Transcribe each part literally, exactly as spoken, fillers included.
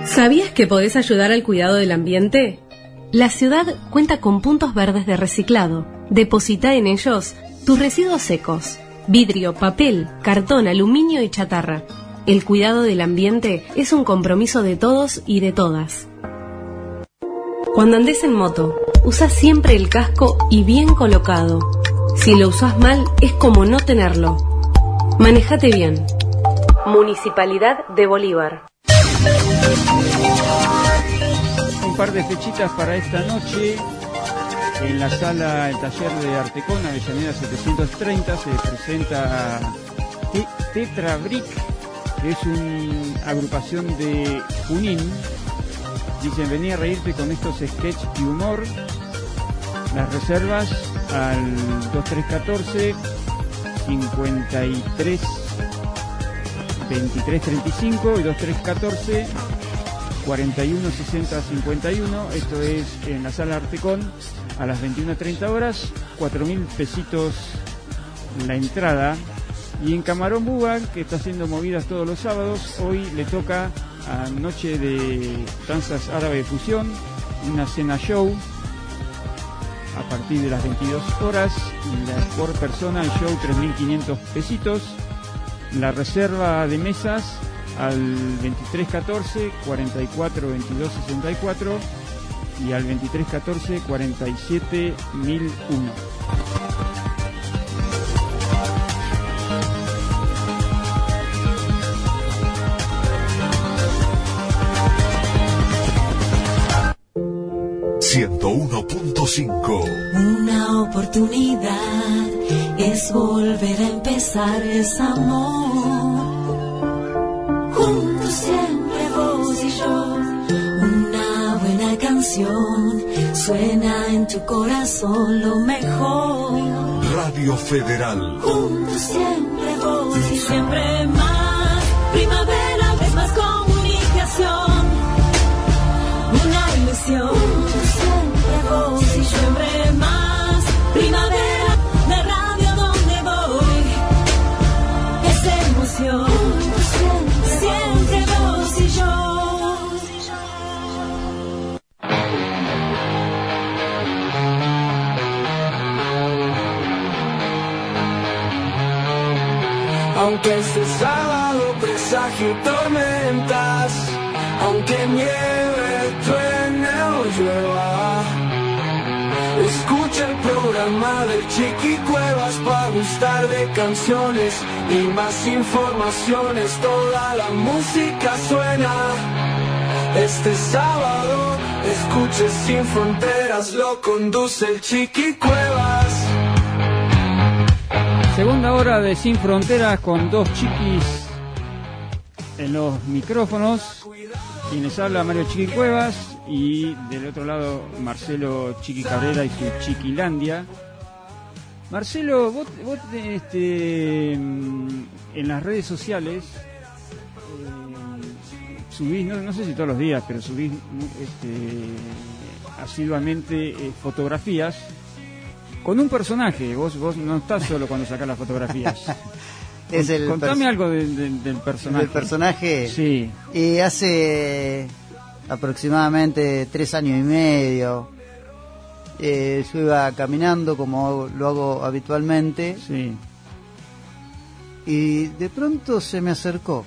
¿Sabías que podés ayudar al cuidado del ambiente? La ciudad cuenta con puntos verdes de reciclado. Deposita en ellos tus residuos secos: vidrio, papel, cartón, aluminio y chatarra. El cuidado del ambiente es un compromiso de todos y de todas. Cuando andes en moto, usa siempre el casco y bien colocado. Si lo usás mal, es como no tenerlo. Manejate bien. Municipalidad de Bolívar. Un par de fechitas para esta noche. En la sala, el taller de Artecón, Avellaneda setecientos treinta, se presenta Te- Tetra Brick, que es una agrupación de Junín. Dicen, vení a reírte con estos sketch y humor. Las reservas al dos tres uno cuatro, cincuenta y tres, veintitrés treinta y cinco y dos tres uno cuatro, cuarenta y uno sesenta cincuenta y uno. Esto es en la sala Artecón a las veintiuna treinta horas, cuatro mil pesitos la entrada. Y en Camarón Buga, que está haciendo movidas todos los sábados, hoy le toca a Noche de Danzas Árabe de Fusión, una cena show a partir de las veintidós horas. La, por persona el show tres mil quinientos pesitos. La reserva de mesas al veintitrés catorce, cuarenta y cuatro veintidós sesenta y cuatro y al veintitrés catorce, cuarenta y siete mil uno. ciento uno punto cinco. Una oportunidad es volver a empezar, es amor. Juntos siempre vos y yo. Una buena canción suena en tu corazón, lo mejor. Radio Federal. Juntos siempre vos y siempre más. Primavera es más comunicación. Una ilusión. Vos y siempre más. Primavera de radio donde voy. Es emoción. Siempre vos y yo. Aunque este sábado presagio tormentas, aunque nieve, truene o llueva, escucha el programa del Chiqui Cuevas para gustar de canciones y más informaciones. Toda la música suena. Este sábado escuche Sin Fronteras, lo conduce el Chiqui Cuevas. Segunda hora de Sin Fronteras con dos chiquis en los micrófonos. Quienes habla, Mario Chiqui Cuevas, y del otro lado Marcelo Chiqui Cabrera y su Chiquilandia. Marcelo, vos, vos este, en las redes sociales eh, subís, no, no sé si todos los días, pero subís este, asiduamente eh, fotografías con un personaje. Vos, vos no estás solo cuando sacás las fotografías. Es el Contame algo de, de, del personaje. ¿Del personaje? Sí. Y hace aproximadamente tres años y medio eh, yo iba caminando como lo hago habitualmente. Sí. Y de pronto se me acercó.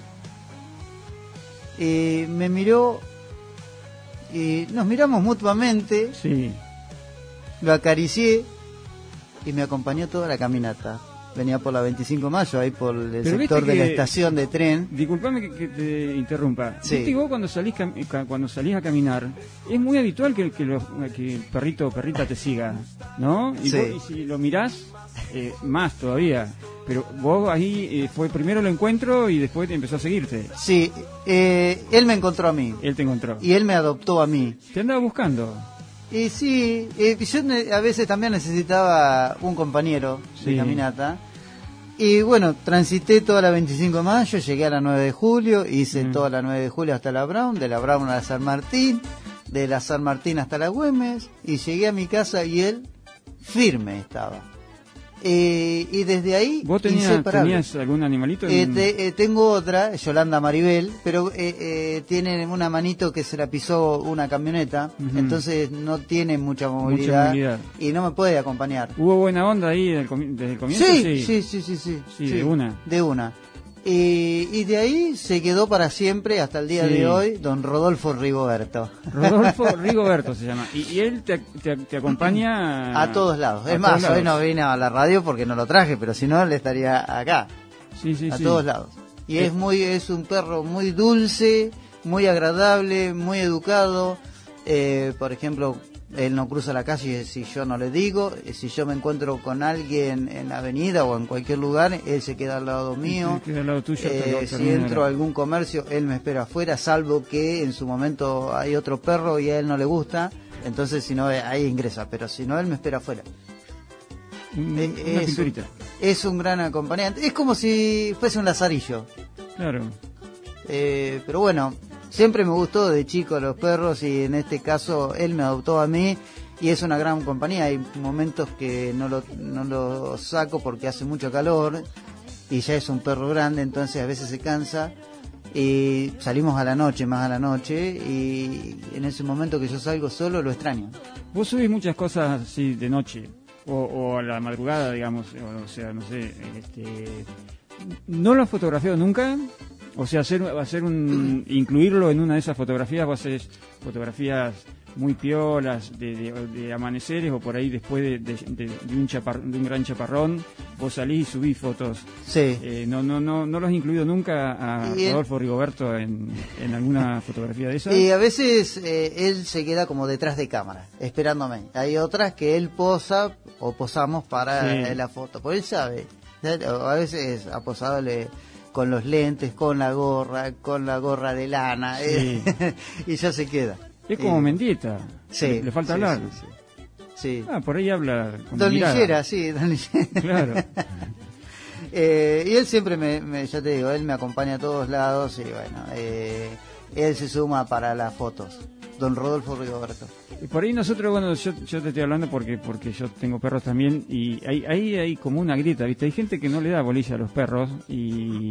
Y me miró y nos miramos mutuamente. Sí. Lo acaricié y me acompañó toda la caminata. Venía por la veinticinco de mayo, ahí por el Pero sector de que, la estación de tren. Disculpame que, que te interrumpa. Sí. Viste, vos cuando salís, cuando salís a caminar, es muy habitual que, que, los, que el perrito o perrita te siga, ¿no? Y, sí. vos, y si lo mirás, eh, más todavía. Pero vos ahí eh, fue primero el encuentro y después empezó a seguirte. Sí, eh, él me encontró a mí. Él te encontró. Y él me adoptó a mí. ¿Te andaba buscando? Y sí, eh, yo ne- a veces también necesitaba un compañero de Sí. caminata. Y bueno, transité toda la veinticinco de mayo, llegué a la nueve de julio, hice Mm. toda la nueve de julio hasta la Brown, de la Brown a la San Martín, de la San Martín hasta la Güemes, y llegué a mi casa y él firme estaba. Eh, y desde ahí, ¿Vos tenías, inseparable. tenías algún animalito? Eh, te- eh, tengo otra, Yolanda Maribel, pero eh, eh, tiene una manito que se la pisó una camioneta, Ujú. entonces no tiene mucha movilidad, movilidad. y no me puede acompañar. ¿Hubo buena onda ahí del comi- desde el comienzo? Sí, sí, sí, sí, sí, Sí, de una. De una. Eh, y de ahí se quedó para siempre hasta el día Sí. de hoy don Rodolfo Rigoberto. Rodolfo Rigoberto se llama. Y, y él te, te, te acompaña A todos lados. a Es más, todos hoy lados. no vine a la radio porque no lo traje, pero si no, él estaría acá. Sí, sí, A sí. todos lados. Y Eh. es muy es un perro muy dulce, muy agradable, muy educado. Eh, por ejemplo, él no cruza la calle si yo no le digo. Eh, Si yo me encuentro con alguien en la avenida o en cualquier lugar, él se queda al lado mío. Queda al lado tuyo hasta Eh, que si termine entro la- a algún comercio, él me espera afuera, salvo que en su momento hay otro perro y a él no le gusta. Entonces, si no, eh, ahí ingresa. Pero si no, él me espera afuera. Un- Eh, una es, pinturita. es un gran acompañante. Es como si fuese un lazarillo. Claro. Eh, pero bueno, siempre me gustó de chico los perros y en este caso él me adoptó a mí y es una gran compañía. Hay momentos que no lo, no lo saco porque hace mucho calor y ya es un perro grande, entonces a veces se cansa y salimos a la noche, más a la noche, y en ese momento que yo salgo solo lo extraño. Vos subís muchas cosas así de noche o, o a la madrugada, digamos, o, o sea, no sé, este, ¿no lo has fotografiado nunca? O sea, hacer, hacer un, incluirlo en una de esas fotografías, vos haces fotografías muy piolas de, de, de amaneceres o por ahí después de, de, de, de un chapar, de un gran chaparrón, vos salís y subís fotos. Sí. Eh, no, no, no, ¿No lo has incluido nunca a Y el- Rodolfo Rigoberto en, en alguna fotografía de esas? Y a veces eh, él se queda como detrás de cámara, esperándome. Hay otras que él posa o posamos para Sí. eh, la foto, porque él sabe. A veces ha posado le- con los lentes, con la gorra, con la gorra de lana, eh, y ya se queda. Es como Eh, Mendieta. Sí. Le, le falta sí, hablar. sí, sí. Sí. Ah, por ahí habla con Don mirada. Lillera, sí, Don Lillera. Claro. Eh, y él siempre me, me, ya te digo, él me acompaña a todos lados y bueno, eh, él se suma para las fotos. Don Rodolfo Rigoberto. Y por ahí nosotros, bueno, yo, yo te estoy hablando porque porque yo tengo perros también y ahí hay, hay como una grieta, ¿viste? Hay gente que no le da bolilla a los perros y,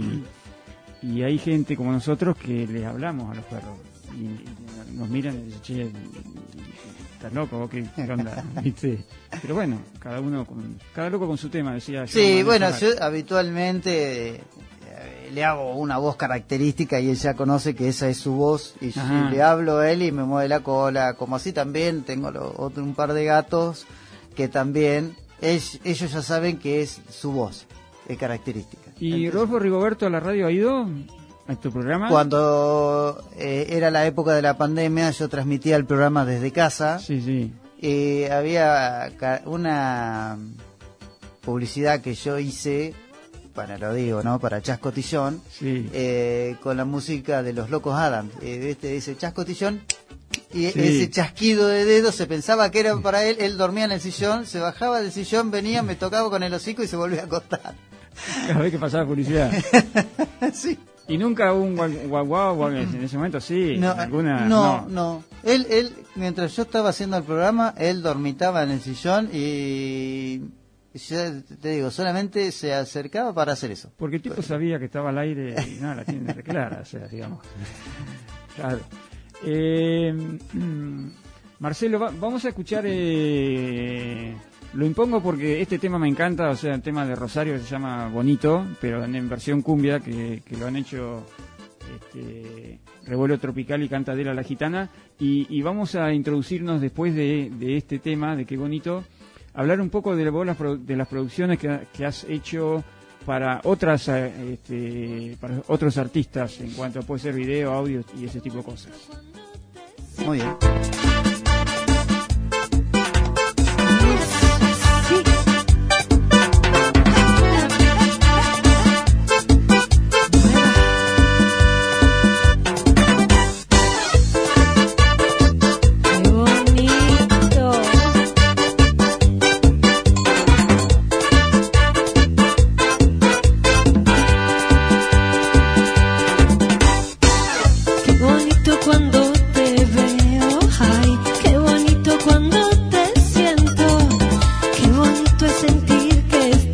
y hay gente como nosotros que le hablamos a los perros y, y nos miran y dicen, che, estás loco, ¿vos qué, qué onda? ¿Viste? Pero bueno, cada uno, con, cada loco con su tema, decía yo. Sí, Manuel bueno, Serrat. yo habitualmente eh, le hago una voz característica y él ya conoce que esa es su voz y Ajá. le hablo a él y me mueve la cola, como así también tengo lo- otro, un par de gatos que también es- ellos ya saben que es su voz, es característica. ¿Y Entonces, Rodolfo Rigoberto a la radio ha ido a tu programa? cuando eh, era la época de la pandemia yo transmitía el programa desde casa. Sí, sí. Eh, había ca- una publicidad que yo hice, para lo digo, ¿no? Para Chas Cotillón, Sí. eh, con la música de los Locos Adams. Eh, este dice Chas Cotillón, y Sí. ese chasquido de dedos se pensaba que era para él. Él dormía en el sillón, se bajaba del sillón, venía, me tocaba con el hocico y se volvía a acostar. Cada vez que pasaba publicidad. Sí. ¿Y nunca hubo un guau guau guau guau en ese momento? Sí, No, alguna. no, no. Él, él, mientras yo estaba haciendo el programa, él dormitaba en el sillón y ya te digo, solamente se acercaba para hacer eso. Porque el tipo sabía que estaba al aire y nada, la tiene clara, o sea, digamos. Claro. Eh, mm, Marcelo, va- vamos a escuchar. Eh, lo impongo porque este tema me encanta, o sea, el tema de Rosario que se llama Bonito, pero en, en versión cumbia, que, que lo han hecho este, Revuelo Tropical y Cantadera la Gitana. Y, y vamos a introducirnos después de, de este tema, de Qué Bonito, hablar un poco de, vos las produ- de las producciones que, que has hecho para otras eh, este, para otros artistas en cuanto a puede ser video, audio y ese tipo de cosas. Muy bien. Qué bonito. Qué bonito cuando te veo, ay, qué bonito cuando te siento, qué bonito es sentir que estás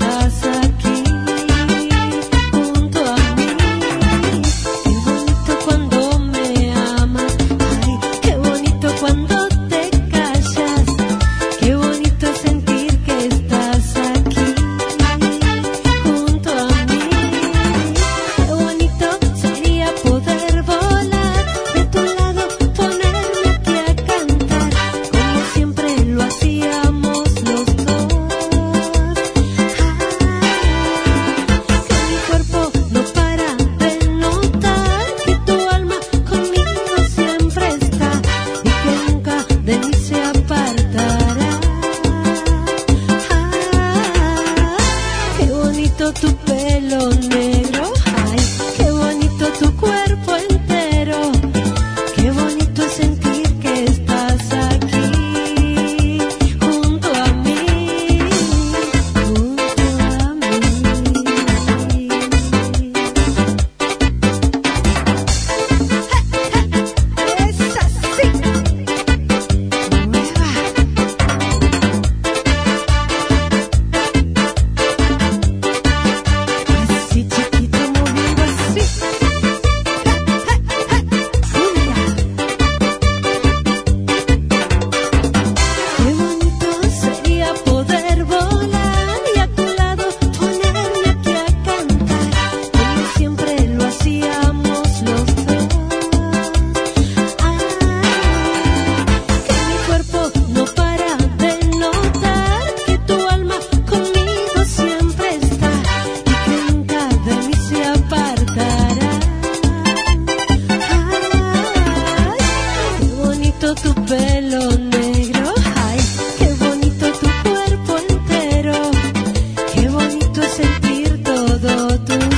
pelo negro. Ay, qué bonito tu cuerpo entero. Qué bonito es sentir todo tu ser.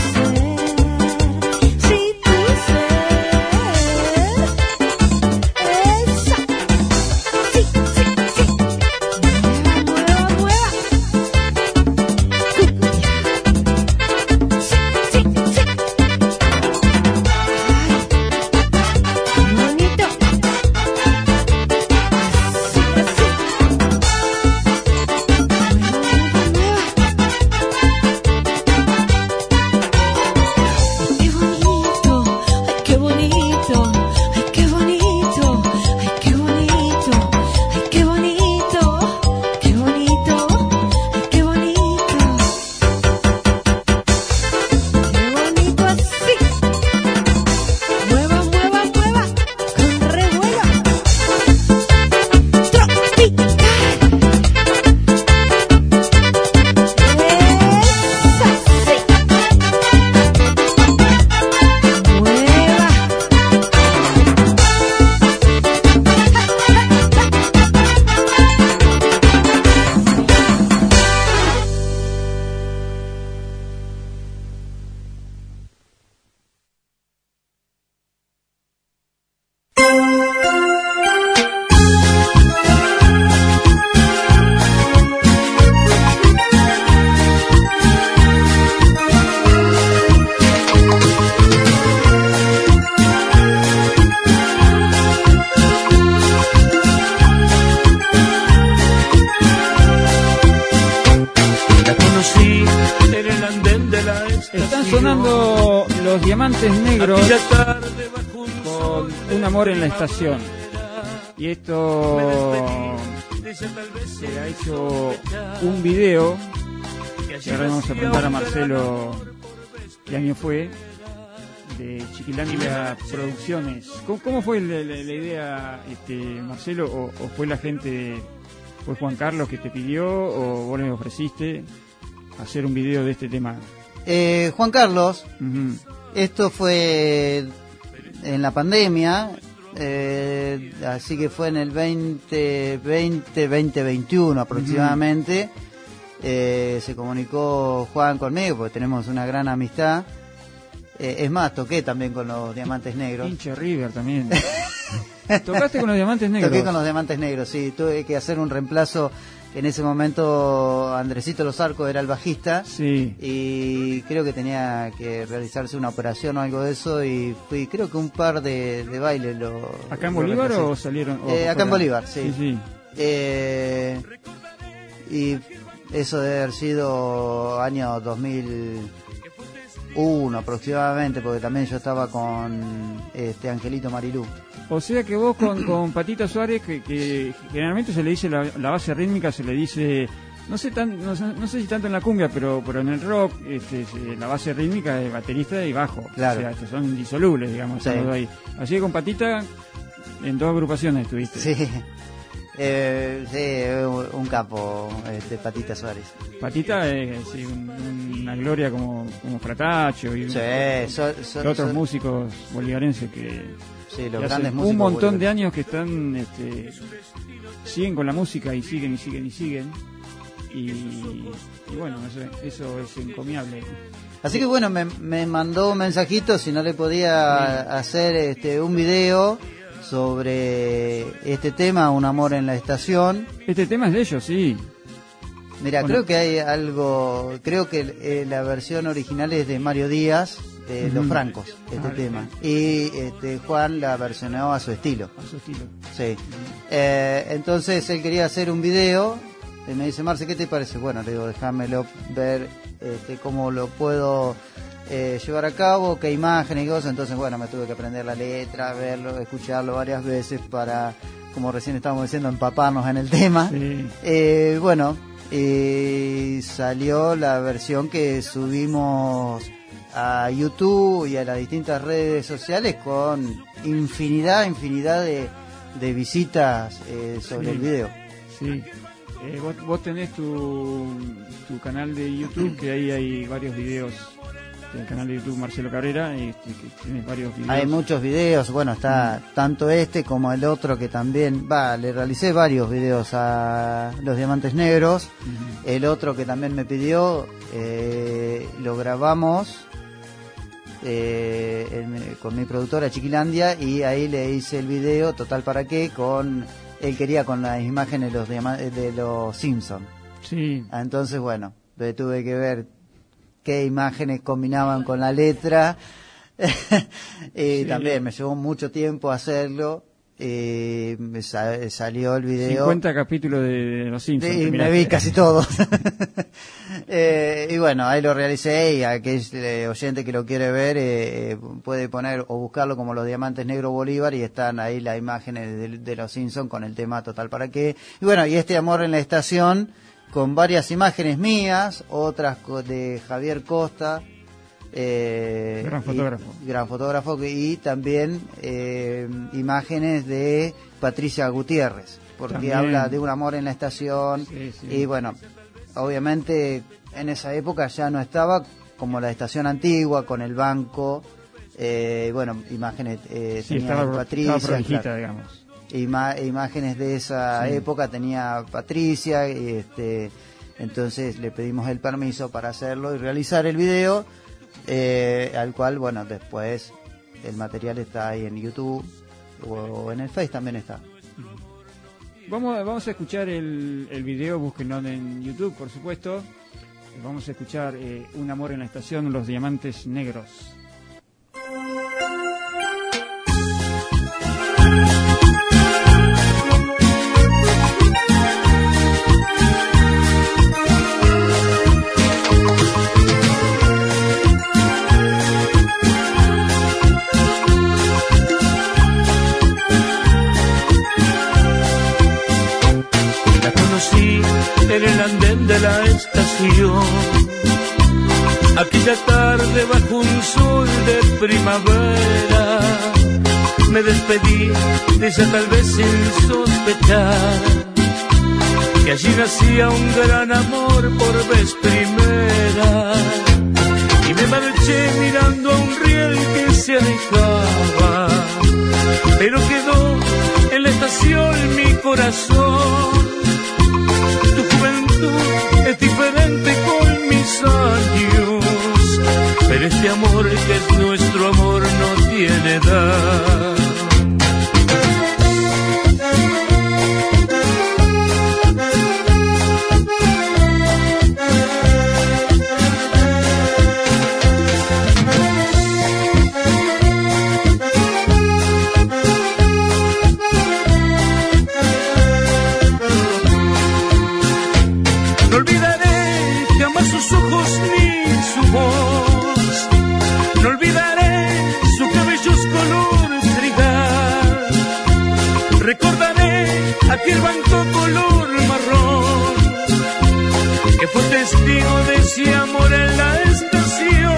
Sí, tu ser. Esa. Sí, sí, sí. Mueva, mueva, mueva. Sí, sí, sí. Ay, bonito. Así, así. Mueva, mueva, mueva. Ay, qué bonito, ay, qué bonito, ay, qué bonito, ay, qué bonito, ay, qué bonito, qué bonito, ay, qué bonito. Qué bonito así. Mueva, mueva, mueva, con revuelo. Tropical. Esa sí. Mueva. La conocí en el andén de la estación. Están sonando Los Diamantes Negros Aquella tarde bajo un sol con Un amor en la estación. Y esto dice tal vez se ha hecho un video que ahora vamos a preguntar a Marcelo qué año fue, de Chiquilandia Producciones. ¿Cómo, cómo fue la, la- la idea, este, Marcelo? O, ¿O fue la gente, fue Juan Carlos que te pidió, o vos le ofreciste hacer un video de este tema? Eh, Juan Carlos, Ujú. esto fue en la pandemia, eh, así que fue en el veinte veinte, veinte veintiuno aproximadamente. Eh, se comunicó Juan conmigo porque tenemos una gran amistad. Eh, es más, toqué también con los Diamantes Negros. Hincha River también. ¿Tocaste con los Diamantes Negros? Toqué con los Diamantes Negros, sí. Tuve que hacer un reemplazo. En ese momento Andresito Los Arcos era el bajista. Sí. Y creo que tenía que realizarse una operación o algo de eso. Y fui, creo que un par de, de bailes lo. ¿Acá en lo Bolívar reemplacé. o salieron? o Eh, acá en fuera? Bolívar, sí. Sí, sí. Eh, y eso debe haber sido año dos mil uno aproximadamente, porque también yo estaba con este Angelito Marilú. O sea que vos con, con Patita Suárez, que, que generalmente se le dice la, la base rítmica, se le dice, no sé tan, no, sé- no sé si tanto en la cumbia, pero pero en el rock, este, se- la base rítmica es baterista y bajo. Claro. O sea, estos son indisolubles, digamos. Sí. Están los dos ahí. Así que con Patita, en dos agrupaciones estuviste. Sí, eh, sí, un capo, este Patita Suárez. Patita es sí, un- una gloria como, como Fratacho y Sí, son, son- y otros son- músicos bolivarenses que, sí, los que grandes hace músicos. un montón bolivianos. de años que están este, siguen con la música y siguen y siguen y siguen y, y bueno, eso, eso es encomiable. Así que bueno, me, me mandó un mensajito si no le podía hacer este un video sobre este tema, Un amor en la estación. Este tema es de ellos, sí. Mira, Bueno. creo que hay algo, creo que eh, la versión original es de Mario Díaz, de Los Ujú. Francos, este Ah, tema. Y este, Juan la versionó a su estilo. A su estilo. Sí. Eh, entonces él quería hacer un video y me dice, Marce, ¿qué te parece? Bueno, le digo, déjamelo ver este, cómo lo puedo eh, llevar a cabo, qué imágenes y cosas. Entonces, bueno, me tuve que aprender la letra, verlo, escucharlo varias veces para, como recién estábamos diciendo, empaparnos en el tema. Sí. Eh, bueno, y salió la versión que subimos a YouTube y a las distintas redes sociales con infinidad, infinidad de, de visitas eh, sobre Sí. el video. Sí. Eh, vos, vos tenés tu, tu canal de YouTube, que ahí hay varios videos este, el canal de YouTube Marcelo Cabrera, este, que tiene varios videos. Hay muchos videos, bueno, está mm. tanto este como el otro que también, va, le realicé varios videos a Los Diamantes Negros. Mm-hmm. El otro que también me pidió, eh, lo grabamos eh, en, con mi productora Chiquilandia, y ahí le hice el video, Total para qué, con, él quería con las imágenes de los, diama- de los Simpsons. Sí. Entonces, bueno, tuve que ver qué imágenes combinaban con la letra. y sí. También me llevó mucho tiempo hacerlo. Y me sa- salió el video. cincuenta capítulos de Los Simpsons. Y me vi casi todos. eh, y bueno, ahí lo realicé, y aquel eh, oyente que lo quiere ver eh, puede poner o buscarlo como Los Diamantes Negros Bolívar, y están ahí las imágenes de, de Los Simpsons con el tema Total para qué. Y bueno, y este Amor en la Estación, con varias imágenes mías, otras de Javier Costa, eh, gran fotógrafo, y, gran fotógrafo, y también eh, imágenes de Patricia Gutiérrez, porque también habla de un amor en la estación. Sí, sí. Y bueno, obviamente en esa época ya no estaba como la estación antigua con el banco, eh, bueno, imágenes eh, sí, tenía estaba, de Patricia, estaba prolijita, claro. digamos. Ima- imágenes de esa sí. época tenía Patricia, y este, entonces le pedimos el permiso para hacerlo y realizar el video, eh, al cual, bueno, después el material está ahí en YouTube, o en el Face también está. Vamos, vamos a escuchar el, el video, búsquenlo en YouTube, por supuesto. Vamos a escuchar eh, Un amor en la estación, Los Diamantes Negros. En el andén de la estación, aquella tarde bajo un sol de primavera, me despedí de ella tal vez sin sospechar que allí nacía un gran amor por vez primera, y me marché mirando a un riel que se alejaba, pero quedó en la estación mi corazón. Tu juventud es diferente con mis años, pero este amor que es nuestro amor no tiene edad. Aquel banco color marrón que fue testigo de ese amor en la estación.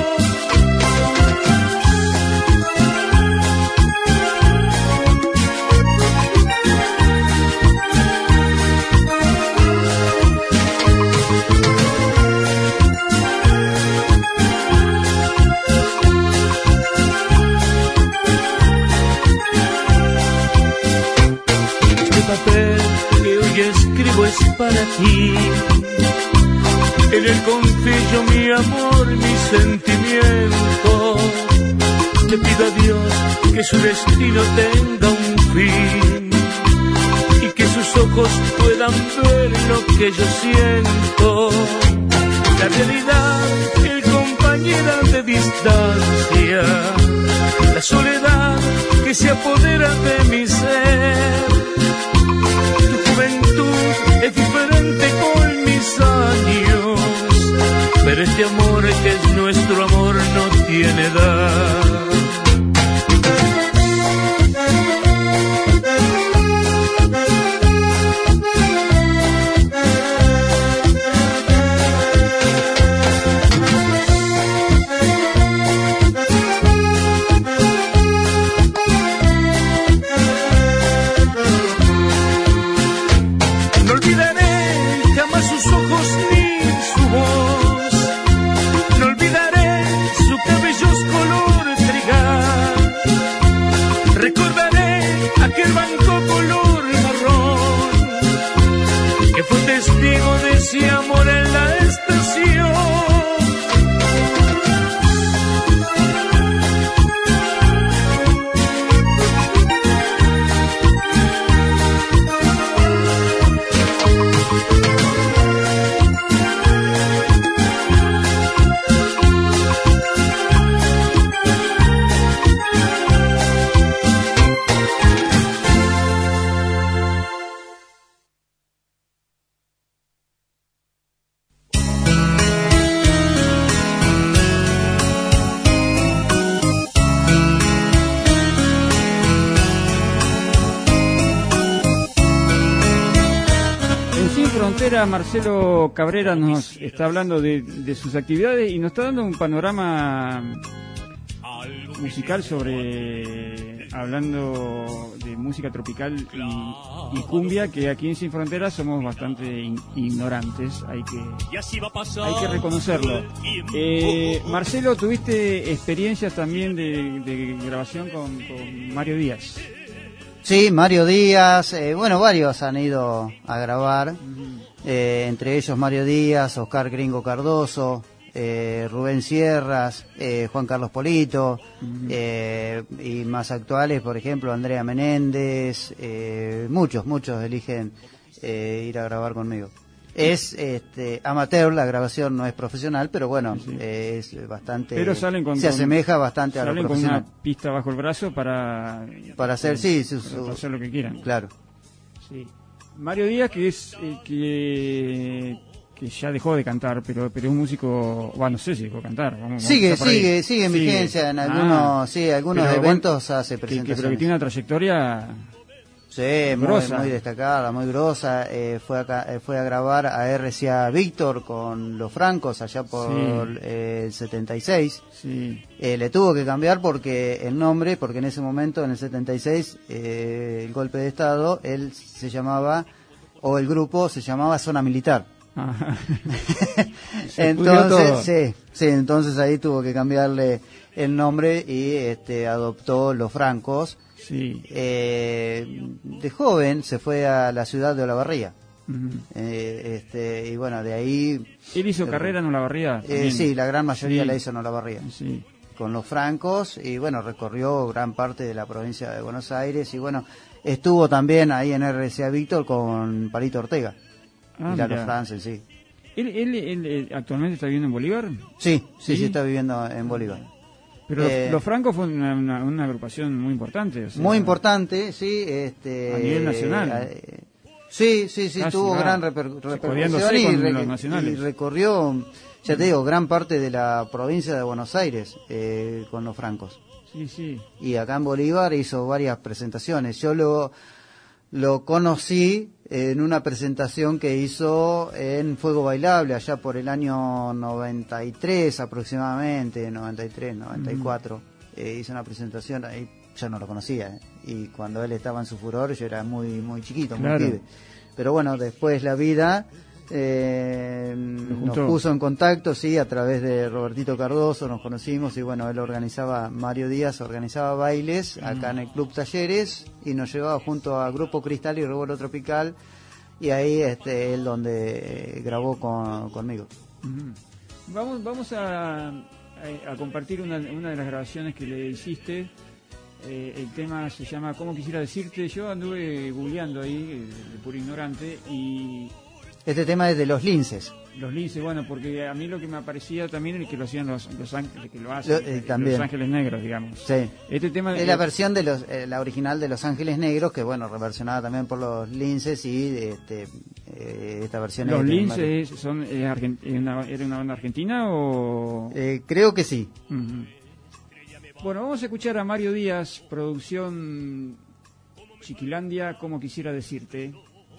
Que hoy escribo es para ti, en él confío mi amor, mi sentimiento. Le pido a Dios que su destino tenga un fin y que sus ojos puedan ver lo que yo siento. La realidad, el compañera de distancia, la soledad que se apodera de mi ser. Tu juventud es diferente con mis años, pero este amor que es nuestro amor no tiene edad. Sus ojos ni su voz, no olvidaré aquel banco color marrón, que fue testigo de ese amor en la estación. Marcelo Cabrera nos está hablando de, de sus actividades y nos está dando un panorama musical sobre, hablando de música tropical y, y cumbia, que aquí en Sin Fronteras somos bastante in, ignorantes, hay que, hay que reconocerlo. Eh, Marcelo, ¿tuviste experiencias también de, de grabación con, con Mario Díaz? Sí, Mario Díaz, eh, bueno, varios han ido a grabar. Uh-huh. Eh, entre ellos Mario Díaz, Oscar Gringo Cardoso, eh, Rubén Sierras, eh, Juan Carlos Polito, uh-huh. eh, y más actuales, por ejemplo, Andrea Menéndez, eh, muchos, muchos eligen eh, ir a grabar conmigo. Es este, amateur, la grabación no es profesional, pero bueno, sí. eh, es bastante, pero salen con, se asemeja bastante a lo profesional. Con una pista bajo el brazo para, para hacer, eh, sí, su, para hacer lo que quieran. Claro. Sí. Mario Díaz, que es el que que ya dejó de cantar, pero pero es un músico, bueno, no sé si dejó de cantar. Vamos, sigue, vamos sigue, sigue en vigencia en algunos, ah, sí, algunos eventos bueno, hace presentaciones. Que, que, pero que tiene una trayectoria. Sí, muy, muy destacada, muy grosa. Eh, fue, a, eh, fue a grabar a R C A Víctor con Los Francos allá por sí. eh, el setenta y seis. Sí. Eh, le tuvo que cambiar porque el nombre, porque en ese momento, en el setenta y seis, eh, el golpe de Estado, él se llamaba, o el grupo se llamaba Zona Militar. entonces, sí, sí, entonces ahí tuvo que cambiarle el nombre y este, adoptó Los Francos. Sí. Eh, de joven se fue a la ciudad de Olavarría. Uh-huh. eh, este, y bueno, de ahí... ¿Él hizo pero, carrera en Olavarría? Eh, sí, la gran mayoría sí. la hizo en Olavarría. Sí. Con Los Francos, y bueno, recorrió gran parte de la provincia de Buenos Aires, y bueno, estuvo también ahí en R C A Víctor con Palito Ortega. Ah, y Lalo Franzen, sí. ¿Él, él, él, él actualmente está viviendo en Bolívar? Sí, sí, sí, sí está viviendo en Bolívar. Pero eh, Los Francos fue una, una, una agrupación muy importante. O sea, muy importante, sí. Este, a nivel nacional. Eh, sí, sí, sí, Casi, tuvo ah, gran reper, repercusión y, re, y recorrió, ya te digo, gran parte de la provincia de Buenos Aires eh, con Los Francos. Sí, sí. Y acá en Bolívar hizo varias presentaciones. Yo lo, lo conocí en una presentación que hizo en Fuego Bailable, allá por el año noventa y tres aproximadamente, noventa y tres, noventa y cuatro. Mm. Eh, hizo una presentación, ahí yo no lo conocía, eh, y cuando él estaba en su furor yo era muy muy chiquito, claro. muy pibe. Pero bueno, después la vida eh, nos puso en contacto, sí, a través de Robertito Cardoso nos conocimos, y bueno, él organizaba, Mario Díaz organizaba bailes acá en el Club Talleres, y nos llevaba junto a Grupo Cristal y Revuelo Tropical, y ahí este él donde grabó con, conmigo. Uh-huh. Vamos vamos a, a, a compartir una, una de las grabaciones que le hiciste. Eh, el tema se llama ¿Cómo quisiera decirte? Yo anduve googleando ahí, de puro ignorante, y... Este tema es de Los Linces. Los Linces, bueno, porque a mí lo que me aparecía también es que lo hacían los, los ángeles, que lo hacen, lo, eh, también. Los Ángeles Negros, digamos. Sí. Este tema es eh, la versión de los, eh, la original de Los Ángeles Negros, que bueno, reversionada también por Los Linces, y este, eh, esta versión. ¿Los es Linces son eh, argent- una, era una banda argentina o...? Eh, creo que sí. Uh-huh. Bueno, vamos a escuchar a Mario Díaz, producción Chiquilandia, ¿Cómo quisiera decirte?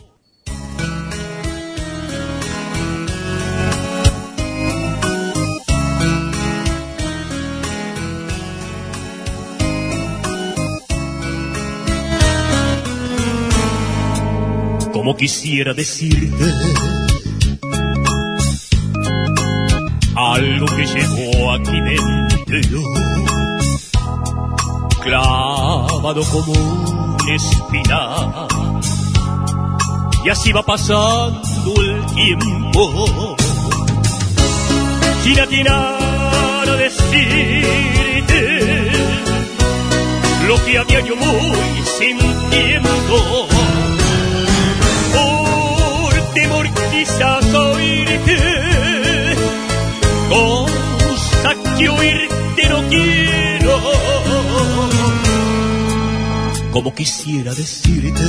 Como quisiera decirte algo que llegó a mi mente, clavado como espinar. Y así va pasando el tiempo, sin atinar a decirte lo que a diario voy sintiendo. Por temor quizás a oírte, cosa que oírte no quiero. Como quisiera decirte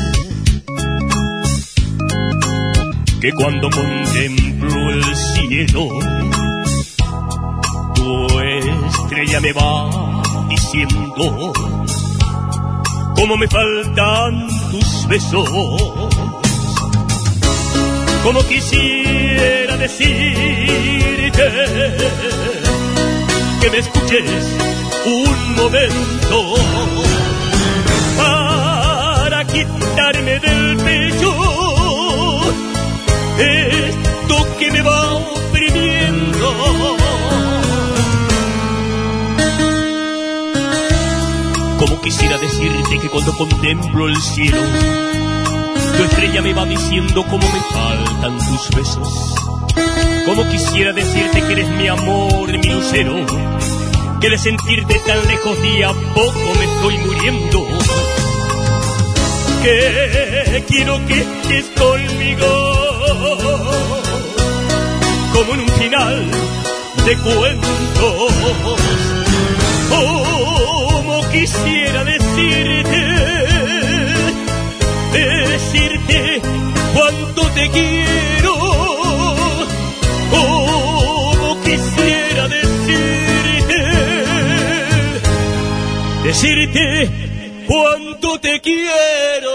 que cuando contemplo el cielo, tu estrella me va diciendo cómo me faltan tus besos. Como quisiera decirte que me escuches un momento para quitarme del pecho esto que me va oprimiendo. Como quisiera decirte que cuando contemplo el cielo, tu estrella me va diciendo cómo me faltan tus besos. Como quisiera decirte que eres mi amor, mi lucero, que de sentirte tan lejos día a poco me estoy muriendo. Que quiero que estés conmigo, como en un final de cuentos. Como quisiera decirte, decirte cuánto te quiero. Como quisiera decirte, decirte cuánto te quiero.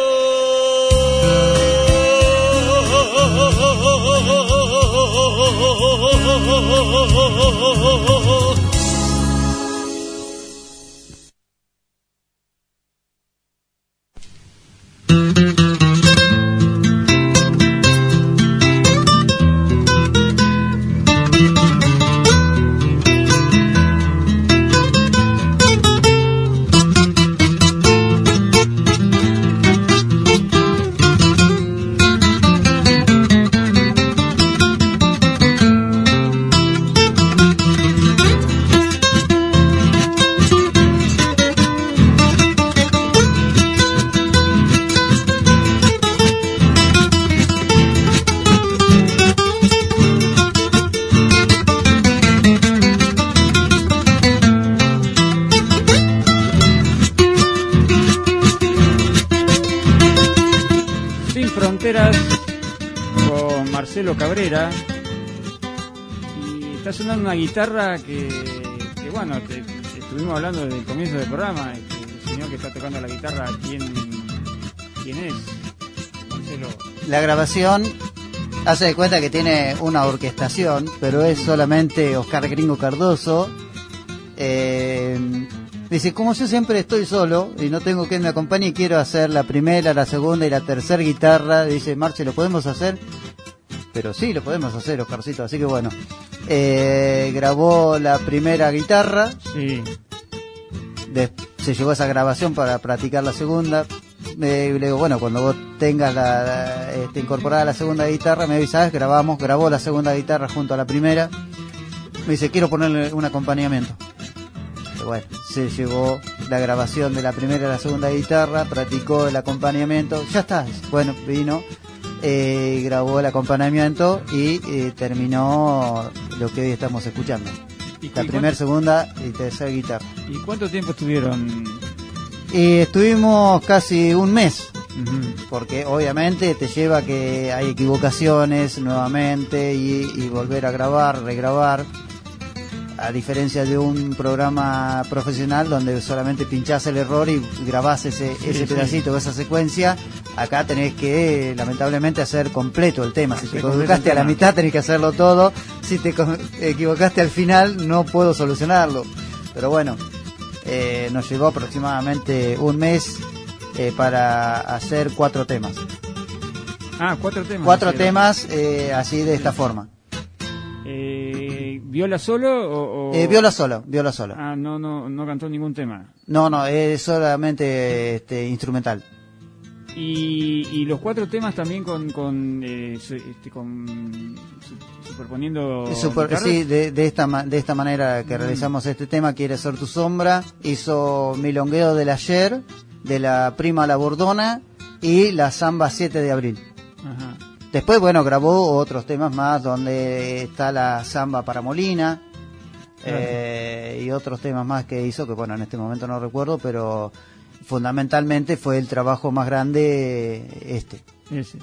Con Marcelo Cabrera, y está sonando una guitarra que, que bueno, te, te estuvimos hablando desde el comienzo del programa. Este, el señor que está tocando la guitarra, ¿quién, quién es? Marcelo. La grabación hace de cuenta que tiene una orquestación, pero es solamente Oscar Gringo Cardoso. Eh, dice, como yo siempre estoy solo y no tengo quien me acompañe y quiero hacer la primera, la segunda y la tercera guitarra, dice, Marche, ¿lo podemos hacer? Pero sí, lo podemos hacer, Oscarcito. Así que bueno, eh, grabó la primera guitarra, sí. de, se llevó esa grabación para practicar la segunda. Eh, le digo, bueno, cuando vos tengas la, la, este, incorporada la segunda guitarra, me avisás, grabamos, grabó la segunda guitarra junto a la primera. Me dice, quiero ponerle un acompañamiento. Pero bueno, se llevó la grabación de la primera y la segunda guitarra, practicó el acompañamiento, ya está. Bueno, vino, eh, grabó el acompañamiento y eh, terminó lo que hoy estamos escuchando. ¿Y la primera, segunda y tercera guitarra. ¿Y cuánto tiempo estuvieron? Eh, estuvimos casi un mes. Uh-huh. Porque obviamente te lleva que hay equivocaciones nuevamente y, y volver a grabar, regrabar. A diferencia de un programa profesional donde solamente pinchás el error y grabás ese, sí, ese pedacito, sí. esa secuencia, acá tenés que lamentablemente hacer completo el tema. Si te equivocaste a la mitad tenés que hacerlo todo, si te equivocaste al final no puedo solucionarlo. Pero bueno, eh, nos llevó aproximadamente un mes eh, para hacer cuatro temas. Ah, cuatro temas. Cuatro temas eh, así de esta forma. Eh, ¿Viola solo o...? o... Eh, viola solo, viola solo. Ah, no, no, no cantó ningún tema. No, no, es solamente este, instrumental. Y, y los cuatro temas también con con, eh, su- este, con su- superponiendo Super- guitarras. sí, de, de esta ma- de esta manera que Mm. realizamos este tema, Quiere ser tu sombra, hizo Milongueo del ayer, de la prima La Bordona y la Samba siete de abril. Ajá. Después, bueno, grabó otros temas más donde está la Samba para Molina, Claro. eh, y otros temas más que hizo, que bueno, en este momento no recuerdo, pero fundamentalmente fue el trabajo más grande este. Ese.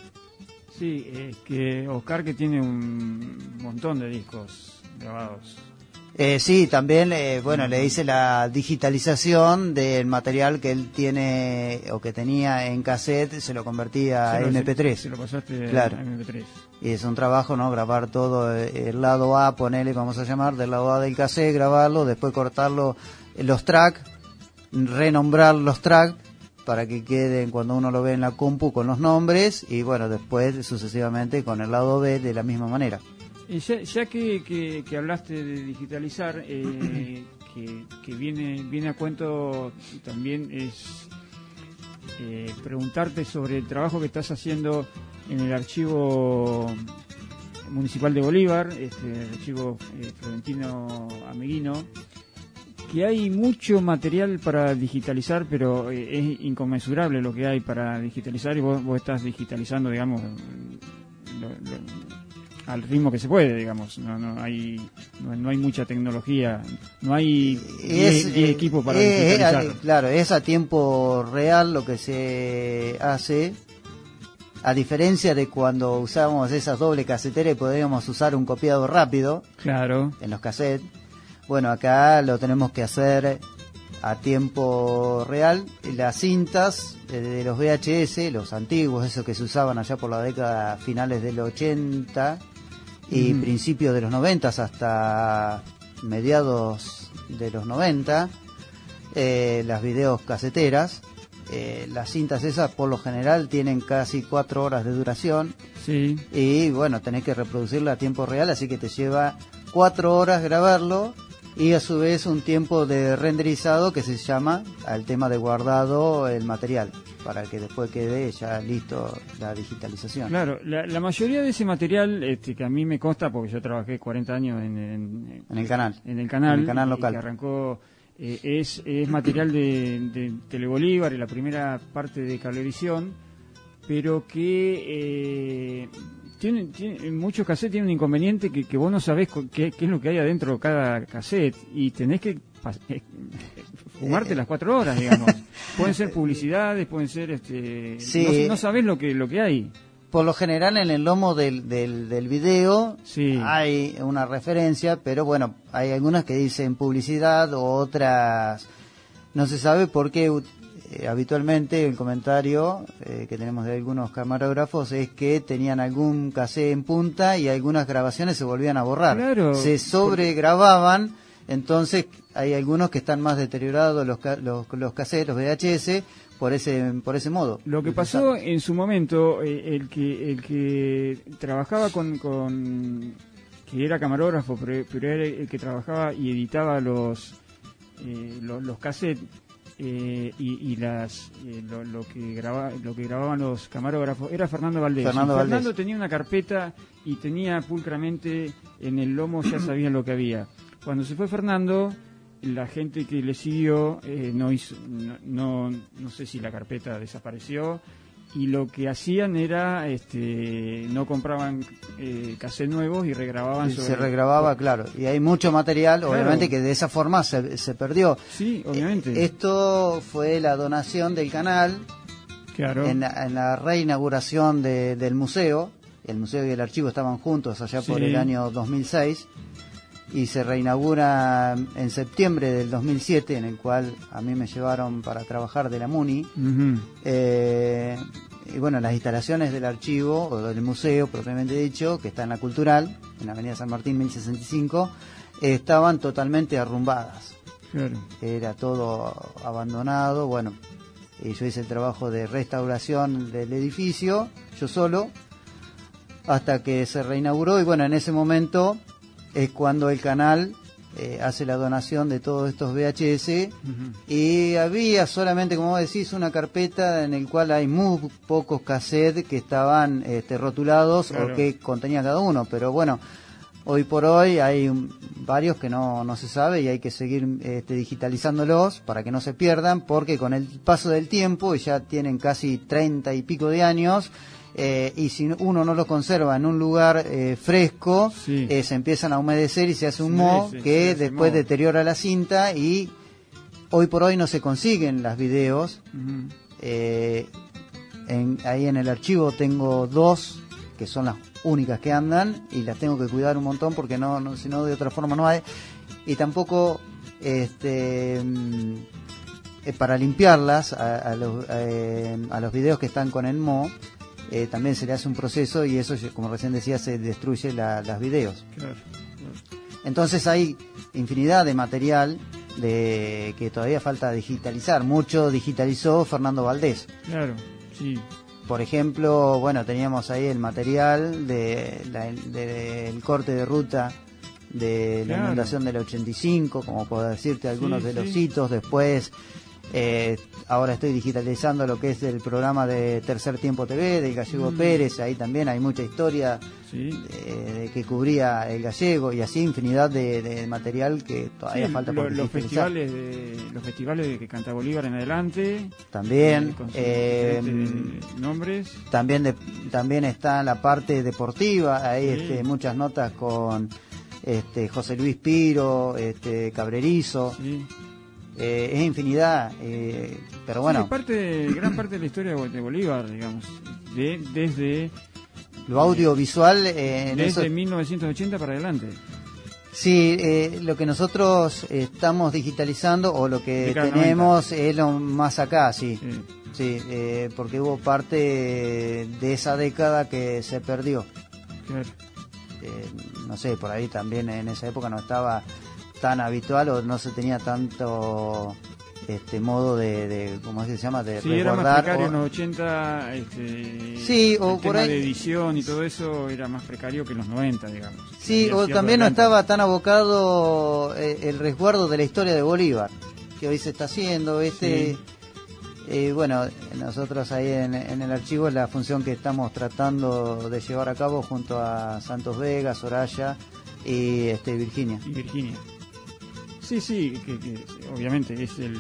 Sí, es que Oscar, que tiene un montón de discos grabados. Eh, sí, también, eh, bueno, le hice la digitalización del material que él tiene o que tenía en cassette, se lo convertí a Se lo- eme pe tres. Se lo pasaste Claro. a eme pe tres. Y es un trabajo, ¿no? Grabar todo eh, el lado A, ponele, vamos a llamar, del lado A del cassette, grabarlo, después cortarlo, eh, los tracks, renombrar los tracks para que queden cuando uno lo ve en la compu con los nombres y bueno, después sucesivamente con el lado B de la misma manera. Y ya, ya que, que, que hablaste de digitalizar, eh, que, que viene viene a cuento también es eh, preguntarte sobre el trabajo que estás haciendo en el archivo municipal de Bolívar, este, el archivo eh, Florentino Ameguino, que hay mucho material para digitalizar, pero eh, es inconmensurable lo que hay para digitalizar y vos, vos estás digitalizando, digamos, lo- lo- al ritmo que se puede, digamos. No, no hay no, no hay mucha tecnología, no hay diez eh, equipos para eh, digitalizar. eh, claro, es a tiempo real lo que se hace, a diferencia de cuando usábamos esas doble caseteras y podíamos usar un copiado rápido Claro. en los cassettes. Bueno, acá lo tenemos que hacer a tiempo real. Las cintas eh, de los ve hache ese, los antiguos, esos que se usaban allá por la década finales del ochenta y Ujú. principios de los noventa hasta mediados de los noventa, eh, las videos caseteras, eh, las cintas esas por lo general tienen casi cuatro horas de duración Sí. y bueno, tenés que reproducirla a tiempo real, así que te lleva cuatro horas grabarlo y a su vez un tiempo de renderizado que se llama al tema de guardado el material para que después quede ya listo la digitalización. Claro, la, la mayoría de ese material, este, que a mí me consta, porque yo trabajé cuarenta años en, en, En el canal. en el canal, En el canal y- local. que arrancó, eh, es, es material de, de Telebolívar y la primera parte de Cablevisión, pero que eh, tiene, tiene, en muchos cassettes tiene un inconveniente que, que vos no sabés co- qué, qué es lo que hay adentro de cada cassette y tenés que pas- eh, fumarte las cuatro horas, digamos. Pueden ser publicidades, pueden ser, este, Sí. no, no sabés lo que lo que hay. Por lo general en el lomo del, del, del video Sí. hay una referencia, pero bueno, hay algunas que dicen publicidad o otras no se sabe por qué. Eh, habitualmente el comentario eh, que tenemos de algunos camarógrafos es que tenían algún cassette en punta y algunas grabaciones se volvían a borrar. Claro. Se sobregrababan, entonces hay algunos que están más deteriorados los, ca- los, los cassettes, los ve hache ese, por ese, por ese modo. Lo que pasó en su momento, eh, el que el que trabajaba con, con que era camarógrafo, pero, pero era el que trabajaba y editaba los eh, los, los cassettes eh, y, y las eh, lo, lo que graba, lo que grababan los camarógrafos era Fernando Valdés. Fernando Y Valdés. Fernando tenía una carpeta y tenía pulcramente en el lomo, ya sabían lo que había. Cuando se fue Fernando, la gente que le siguió eh, no hizo, no, no, no sé si la carpeta desapareció y lo que hacían era, este, no compraban eh, cassettes nuevos y regrababan Y sobre se regrababa, claro, y hay mucho material, Claro. obviamente que de esa forma se, se perdió. Sí, obviamente. Eh, Esto fue la donación del canal claro. en la, en la reinauguración de- del museo. El museo y el archivo estaban juntos allá por Sí. el año dos mil seis y se reinaugura en septiembre del dos mil siete, en el cual a mí me llevaron para trabajar de la MUNI. Ujú. Eh, y bueno, las instalaciones del archivo o del museo propiamente dicho, que está en la Cultural, en la avenida San Martín mil sesenta y cinco, eh, estaban totalmente arrumbadas. Claro. Era todo abandonado. Bueno, y yo hice el trabajo de restauración del edificio, yo solo, hasta que se reinauguró. Y bueno, en ese momento es cuando el canal eh, hace la donación de todos estos V H S. Uh-huh. Y había solamente, como vos decís, una carpeta en el cual hay muy pocos cassettes que estaban este, rotulados, claro, o que contenía cada uno, pero bueno, hoy por hoy hay un, varios que no, no se sabe y hay que seguir este, digitalizándolos para que no se pierdan, porque con el paso del tiempo, ya tienen casi treinta y pico de años, eh, y si uno no los conserva en un lugar eh, fresco, sí, eh, se empiezan a humedecer y se hace un sí, moho sí, que sí, después moho. deteriora la cinta, y hoy por hoy no se consiguen las videos. Uh-huh. eh, en, ahí en el archivo tengo dos que son las únicas que andan y las tengo que cuidar un montón porque no, no si no de otra forma no hay, y tampoco este eh, para limpiarlas a, a los eh, a los videos que están con el moho eh, también se le hace un proceso y eso, como recién decía, se destruye la, las videos. Claro, claro. Entonces hay infinidad de material de que todavía falta digitalizar. Mucho digitalizó Fernando Valdés. Claro, sí. Por ejemplo, bueno, teníamos ahí el material de la, de, del corte de ruta de claro. la inundación del ochenta y cinco, como puedo decirte algunos sí, de los sí. hitos. Después, eh, ahora estoy digitalizando lo que es el programa de Tercer Tiempo T V del Gallego mm. Pérez. Ahí también hay mucha historia sí. de, de que cubría el gallego, y así infinidad de, de material que todavía sí, falta lo, por los festivales de, los festivales de que canta Bolívar en adelante también eh, eh, nombres también de, también está la parte deportiva ahí sí. este, muchas notas con este José Luis Piro, este Cabrerizo sí. eh, es infinidad eh, pero bueno sí, parte, gran parte de la historia de Bolívar, digamos, de, desde lo audiovisual eh, en desde eso... mil novecientos ochenta para adelante. Sí, eh, lo que nosotros estamos digitalizando o lo que tenemos noventa es lo más acá, sí, sí, sí eh, porque hubo parte de esa década que se perdió. Claro. Eh, no sé, por ahí también en esa época no estaba tan habitual o no se tenía tanto este modo de, de ¿cómo es que se llama? De sí, resguardar, era más precario o... en los ochenta, este, sí, o el por tema ahí... de edición y todo eso era más precario que en los noventa, digamos. Sí, o también no estaba tan abocado eh, el resguardo de la historia de Bolívar, que hoy se está haciendo, este... Sí. Eh, bueno, nosotros ahí en, en el archivo es la función que estamos tratando de llevar a cabo junto a Santos Vega, Soraya y este Virginia. Y Virginia. Sí, sí, que, que obviamente es el,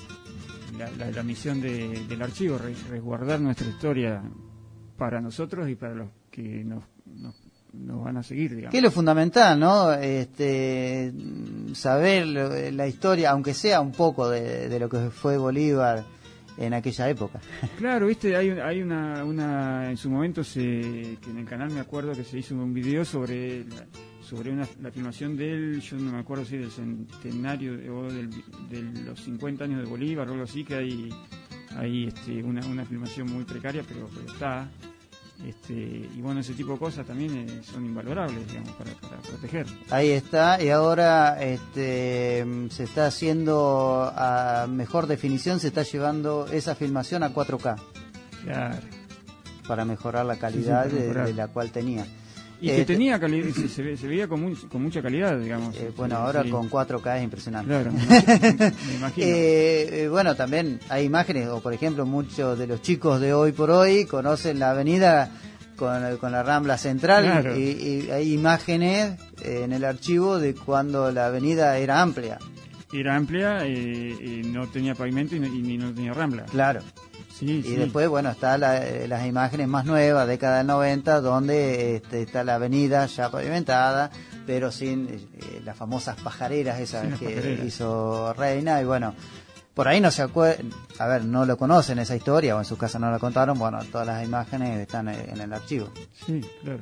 la, la, la misión de, del archivo, resguardar nuestra historia para nosotros y para los que nos, nos, nos van a seguir, digamos. Que es lo fundamental, ¿no? Este, saber lo, la historia, aunque sea un poco de, de lo que fue Bolívar en aquella época. Claro, viste, hay, hay una, una, en su momento se, que en el canal me acuerdo que se hizo un video sobre la, sobre una, la filmación del, yo no me acuerdo si del centenario de, o del, de los cincuenta años de Bolívar o algo así, que hay, hay este, una, una filmación muy precaria, pero, pero está, este, y bueno, ese tipo de cosas también eh, son invalorables, digamos, para, para proteger. Ahí está, y ahora este, se está haciendo a mejor definición, se está llevando esa filmación a cuatro K. Claro. Para mejorar la calidad sí, sí, de, de la cual tenía. Y que eh, tenía calidad, se, se, ve, se veía con, muy, con mucha calidad, digamos. Eh, bueno, ahora sí. Con cuatro K es impresionante. Claro, me, me imagino. eh, eh, bueno, también hay imágenes, o por ejemplo, muchos de los chicos de hoy por hoy conocen la avenida con, con la Rambla Central, claro. y, y hay imágenes eh, en el archivo de cuando la avenida era amplia. Era amplia, eh, eh, no tenía pavimento y no, y no tenía Rambla. Claro. Sí, y sí. Después, bueno, está la, las imágenes más nuevas, década del noventa, donde este, está la avenida ya pavimentada, pero sin eh, las famosas pajareras esas sí, que pajareras. hizo Reina. Y bueno, por ahí no se acuerdan, a ver, no lo conocen esa historia, o en su casa no la contaron. Bueno, todas las imágenes están en el archivo. Sí, claro.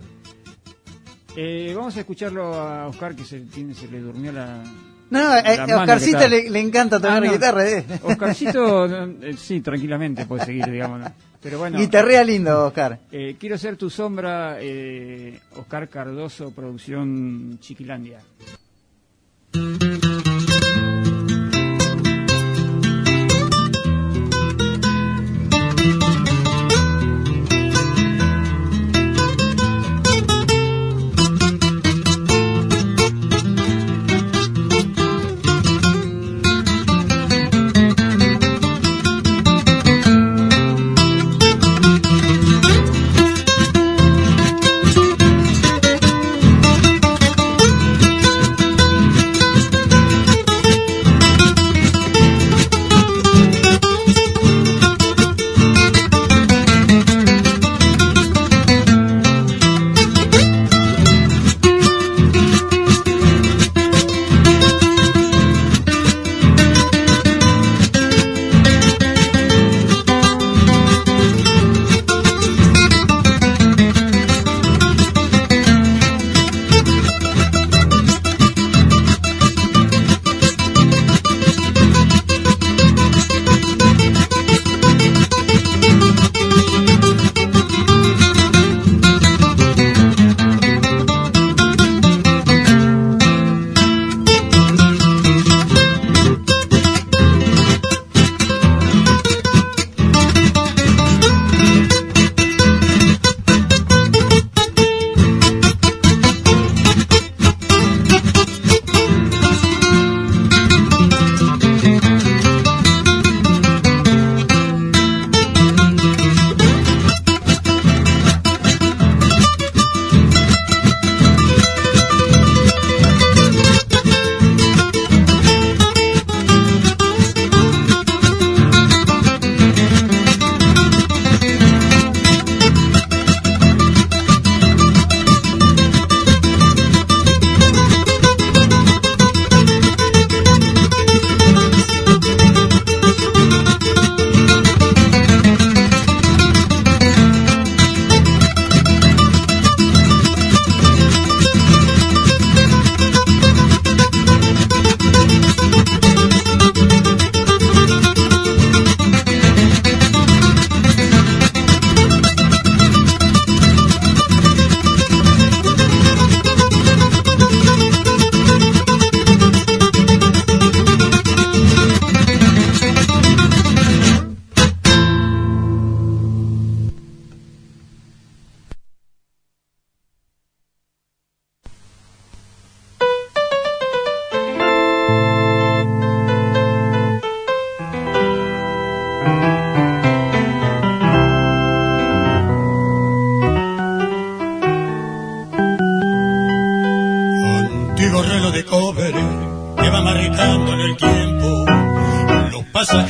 Eh, vamos a escucharlo a Oscar, que se, tiene, se le durmió la... No, no, a Oscarcito le, le encanta tocar ah, no. la guitarra. ¿eh? Oscarcito, eh, sí, tranquilamente puede seguir, digamos. ¿no? Pero bueno. Guitarrea lindo, Oscar. Eh, quiero ser tu sombra, eh, Oscar Cardoso, producción Chiquilandia.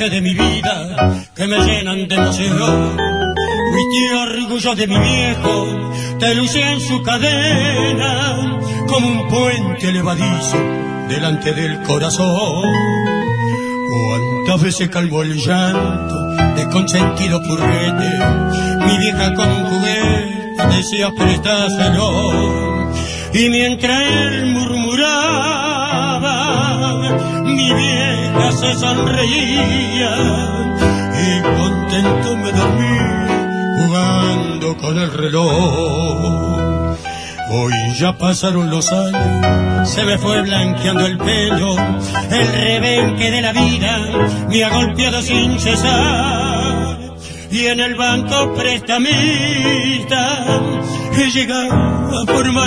viaje de mi vida que me llenan de emoción. Fuiste orgullo de mi viejo, te lucí en su cadena, como un puente levadizo delante del corazón. Cuántas veces calmó el llanto de consentido purrete, mi vieja con un juguete decía prestáselo, y mientras él murmuraba, mi vieja se sonreía, y contento me dormí jugando con el reloj. Hoy ya pasaron los años, se me fue blanqueando el pelo, el rebenque de la vida me ha golpeado sin cesar, y en el banco prestamista he llegado a formar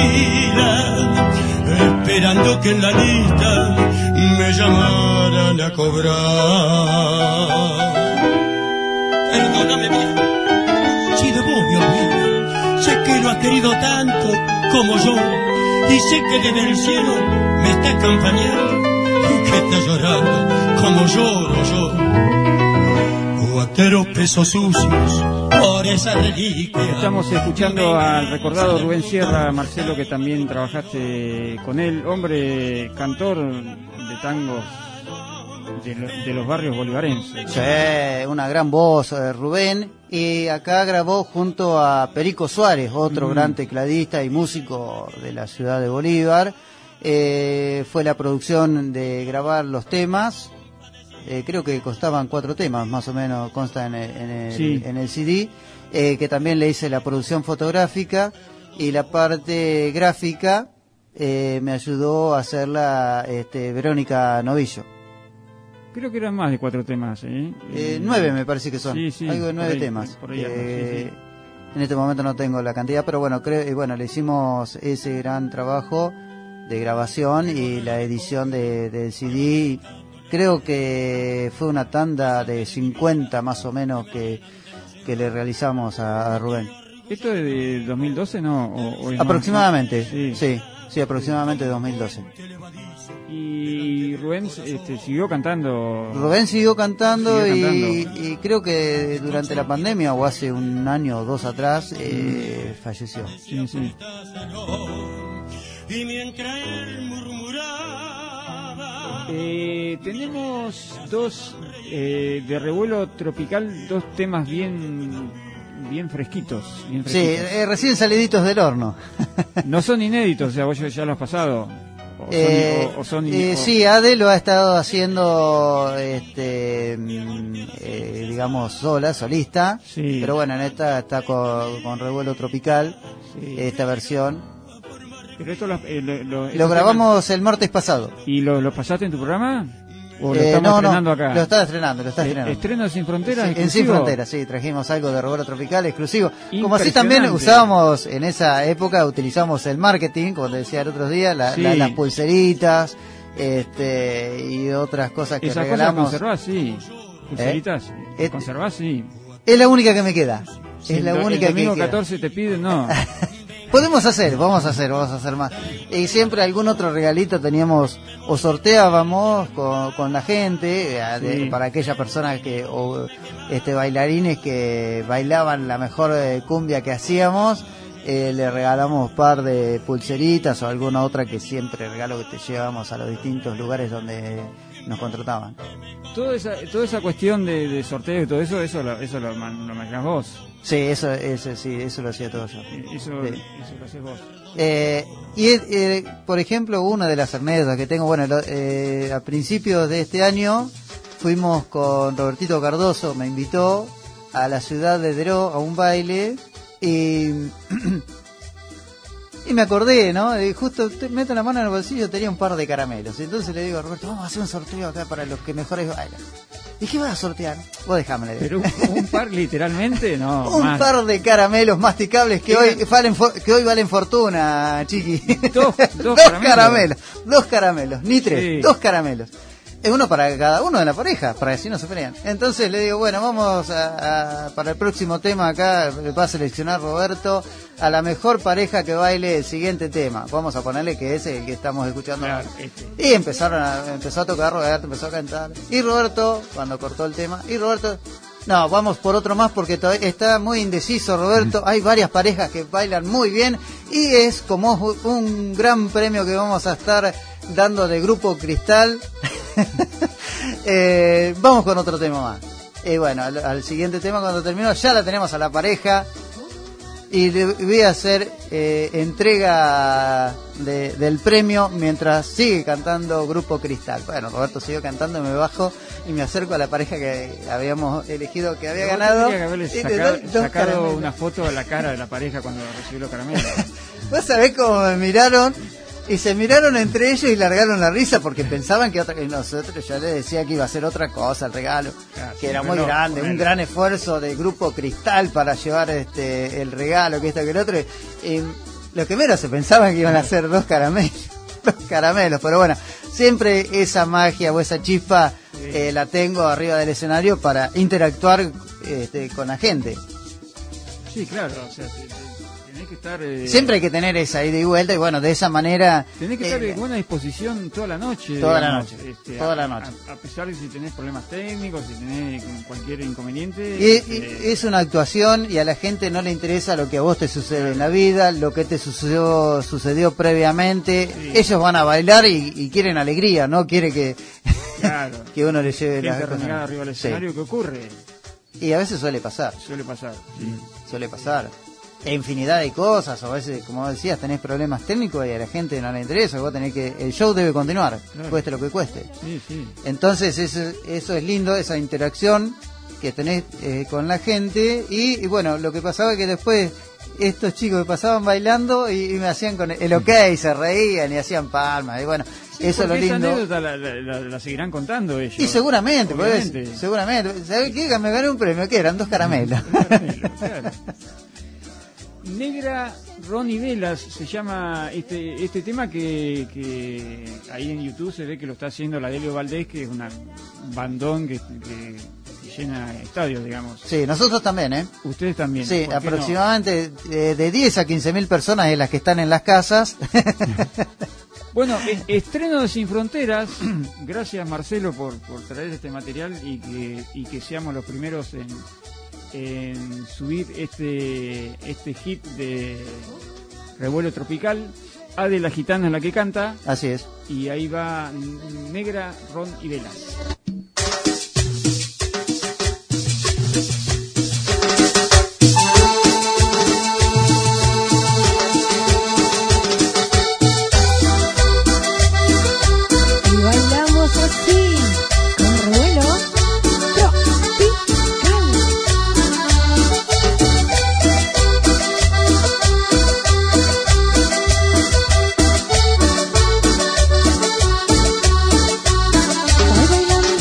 fila, esperando que en la lista me llamaran a cobrar. Perdóname, viejo, si de vos me olvido. Sé que lo has querido tanto como yo, y sé que desde el cielo me está acompañando, y que está llorando como lloro yo. Guateros pesos sucios por esa reliquia. Estamos escuchando al recordado Rubén Sierra, Marcelo, que también trabajaste con él, hombre cantor de tangos de, lo, de los barrios bolivarenses. Sí, una gran voz, eh, Rubén. Y acá grabó junto a Perico Suárez, otro mm. gran tecladista y músico de la ciudad de Bolívar. Eh, fue la producción de grabar los temas. Eh, creo que costaban cuatro temas, más o menos, consta en el, en el, sí. en el C D. Eh, que también le hice la producción fotográfica y la parte gráfica eh, me ayudó a hacerla este, Verónica Novillo. Creo que eran más de cuatro temas, ¿eh? Eh, nueve me parece que son. Sí, sí, algo de nueve ahí, temas. Por ahí, eh, sí, sí. En este momento no tengo la cantidad, pero bueno, creo, bueno, le hicimos ese gran trabajo de grabación y la edición de, del C D. Creo que fue una tanda de cincuenta más o menos que, que le realizamos a, a Rubén. ¿Esto es de dos mil doce, no? ¿O, o es aproximadamente, más? Sí. sí, sí, aproximadamente dos mil doce. Y Rubén este, siguió cantando. Rubén siguió cantando, siguió y, cantando. y creo que durante la pandemia o hace un año o dos atrás eh, mm. falleció. Sí, sí. Eh, tenemos dos eh, de Revuelo Tropical, dos temas bien bien fresquitos. Bien fresquitos. Sí, eh, recién saliditos del horno. No son inéditos, o sea, vos ya lo has pasado. O son, eh, o, o son, eh, o... Sí, Ade lo ha estado haciendo, este, eh, digamos, sola, solista. Sí. Pero bueno, en esta está con, con Revuelo Tropical, sí. Esta versión. Pero esto lo, eh, lo, lo, lo grabamos temas... el martes pasado. ¿Y lo, lo pasaste en tu programa? ¿O lo eh, estamos no, estrenando no, acá? Lo está estrenando, lo está estrenando. ¿Estreno Sin Fronteras? Sí, en Sin Fronteras, sí, trajimos algo de Revuelo Tropical exclusivo. Como así también usábamos, en esa época utilizamos el marketing, como te decía el otro día, la, sí. la, las pulseritas este y otras cosas que Esas regalamos. Cosas conservás, sí. Pulseritas, ¿Eh? conservás, sí. Es la única que me queda. Sí, es la el, única el domingo que queda. catorce te piden, no. Podemos hacer, vamos a hacer, vamos a hacer más. Y siempre algún otro regalito teníamos o sorteábamos con, con la gente, sí. de, para aquellas personas que, o este bailarines que bailaban la mejor eh, cumbia que hacíamos, eh, le regalamos un par de pulseritas o alguna otra que siempre regalo que te llevamos a los distintos lugares donde nos contrataban. Toda esa, toda esa cuestión de, de sorteo y todo eso, eso lo, eso lo, lo manejás vos. Sí, eso, eso, sí, eso lo hacía todo yo. Eso, sí. eso lo haces vos. Eh, y, eh, por ejemplo, una de las anécdotas que tengo, bueno, lo, eh, a principios de este año fuimos con Robertito Cardoso, me invitó a la ciudad de Deró a un baile y... Y me acordé, ¿no? Y justo te meto la mano en el bolsillo, tenía un par de caramelos. Y entonces le digo a Roberto, vamos a hacer un sorteo acá para los que mejores bailan. ¿Y qué vas a sortear? Vos dejámosle. Pero un, un par literalmente, no. Un más. par de caramelos masticables que hoy valen que hoy valen fortuna, chiqui. Dos, dos, dos caramelos. caramelos. Dos caramelos, ni tres, sí. Dos caramelos. Es uno para cada uno de la pareja, para que así no se pelean. Entonces le digo, bueno, vamos a, a- para el próximo tema acá, va a seleccionar Roberto a la mejor pareja que baile el siguiente tema. Vamos a ponerle que es el que estamos escuchando. Claro, este. Y empezaron a, empezó a tocar Roberto, empezó a cantar. Y Roberto, cuando cortó el tema, y Roberto, no, vamos por otro más porque todavía está muy indeciso Roberto. Hay varias parejas que bailan muy bien y es como un gran premio que vamos a estar dando de Grupo Cristal. eh, vamos con otro tema más. Y bueno, al, al siguiente tema cuando terminó ya la tenemos a la pareja y le voy a hacer eh, entrega de, del premio mientras sigue cantando Grupo Cristal. Bueno, Roberto siguió cantando, me bajo y me acerco a la pareja que habíamos elegido que había Pero vos ganado. tendrías que haberle Y le sacado, doy dos sacado caramelos. una foto a la cara de la pareja cuando recibió los caramelos. Vos sabés cómo me miraron y se miraron entre ellos y largaron la risa porque pensaban que otra que nosotros, yo les decía que iba a ser otra cosa el regalo, Claro, que era sí, muy pero no, grande, un ponele. gran esfuerzo de Grupo Cristal para llevar este el regalo, que esto que el otro. Y lo que menos se pensaban que iban a ser dos caramelos, dos caramelos, pero bueno, siempre esa magia o esa chispa eh, la tengo arriba del escenario para interactuar este, con la gente. Sí, claro, o sea, te- te- tenés que estar... eh, Siempre hay que tener esa ida y vuelta y bueno, de esa manera... Tenés que estar eh, en buena disposición toda la noche. Toda la digamos, noche, este, toda a, la noche. A, a pesar de si tenés problemas técnicos, si tenés cualquier inconveniente. Y- este, y- es una actuación y a la gente no le interesa lo que a vos te sucede en la vida, lo que te sucedió sucedió previamente. Sí. Ellos van a bailar y, y quieren alegría, no quiere que, Claro. que uno le lleve gente la renegada arriba del Sí. escenario, ¿qué ocurre? Y a veces suele pasar, Suele pasar. Sí. suele pasar. E infinidad de cosas, o a veces, como decías, tenés problemas técnicos y a la gente no le interesa, vos tenés que, el show debe continuar, Claro. cueste lo que cueste. Sí, sí. Entonces eso, eso es lindo, esa interacción que tenés eh, con la gente y, y bueno, lo que pasaba es que después estos chicos que pasaban bailando y, y me hacían con el ok, se reían y hacían palmas y bueno, Sí, eso es lo porque esa lindo. anécdota la, la- la- la seguirán contando ellos. Y seguramente, pues, Obviamente. seguramente. ¿Sabés qué? Me gané un premio, ¿qué eran? Dos caramelos. Caramelo, claro. Negra Ron y Velas se llama este este tema que, que ahí en YouTube se ve que lo está haciendo la Delio Valdés, que es una un bandón que, que llena estadios, digamos. Sí, nosotros también, ¿eh? Ustedes también. Sí, ¿por qué no? aproximadamente eh, de diez a quince mil personas es las que están en las casas. Bueno, e- estreno de Sin Fronteras. Gracias Marcelo por, por traer este material y que, y que seamos los primeros en, en subir este, este hit de Revuelo Tropical. Ade la Gitana es la que canta Así es. y ahí va Negra, Ron y Velas. Y bailamos así, con revuelo tropical. Voy bailando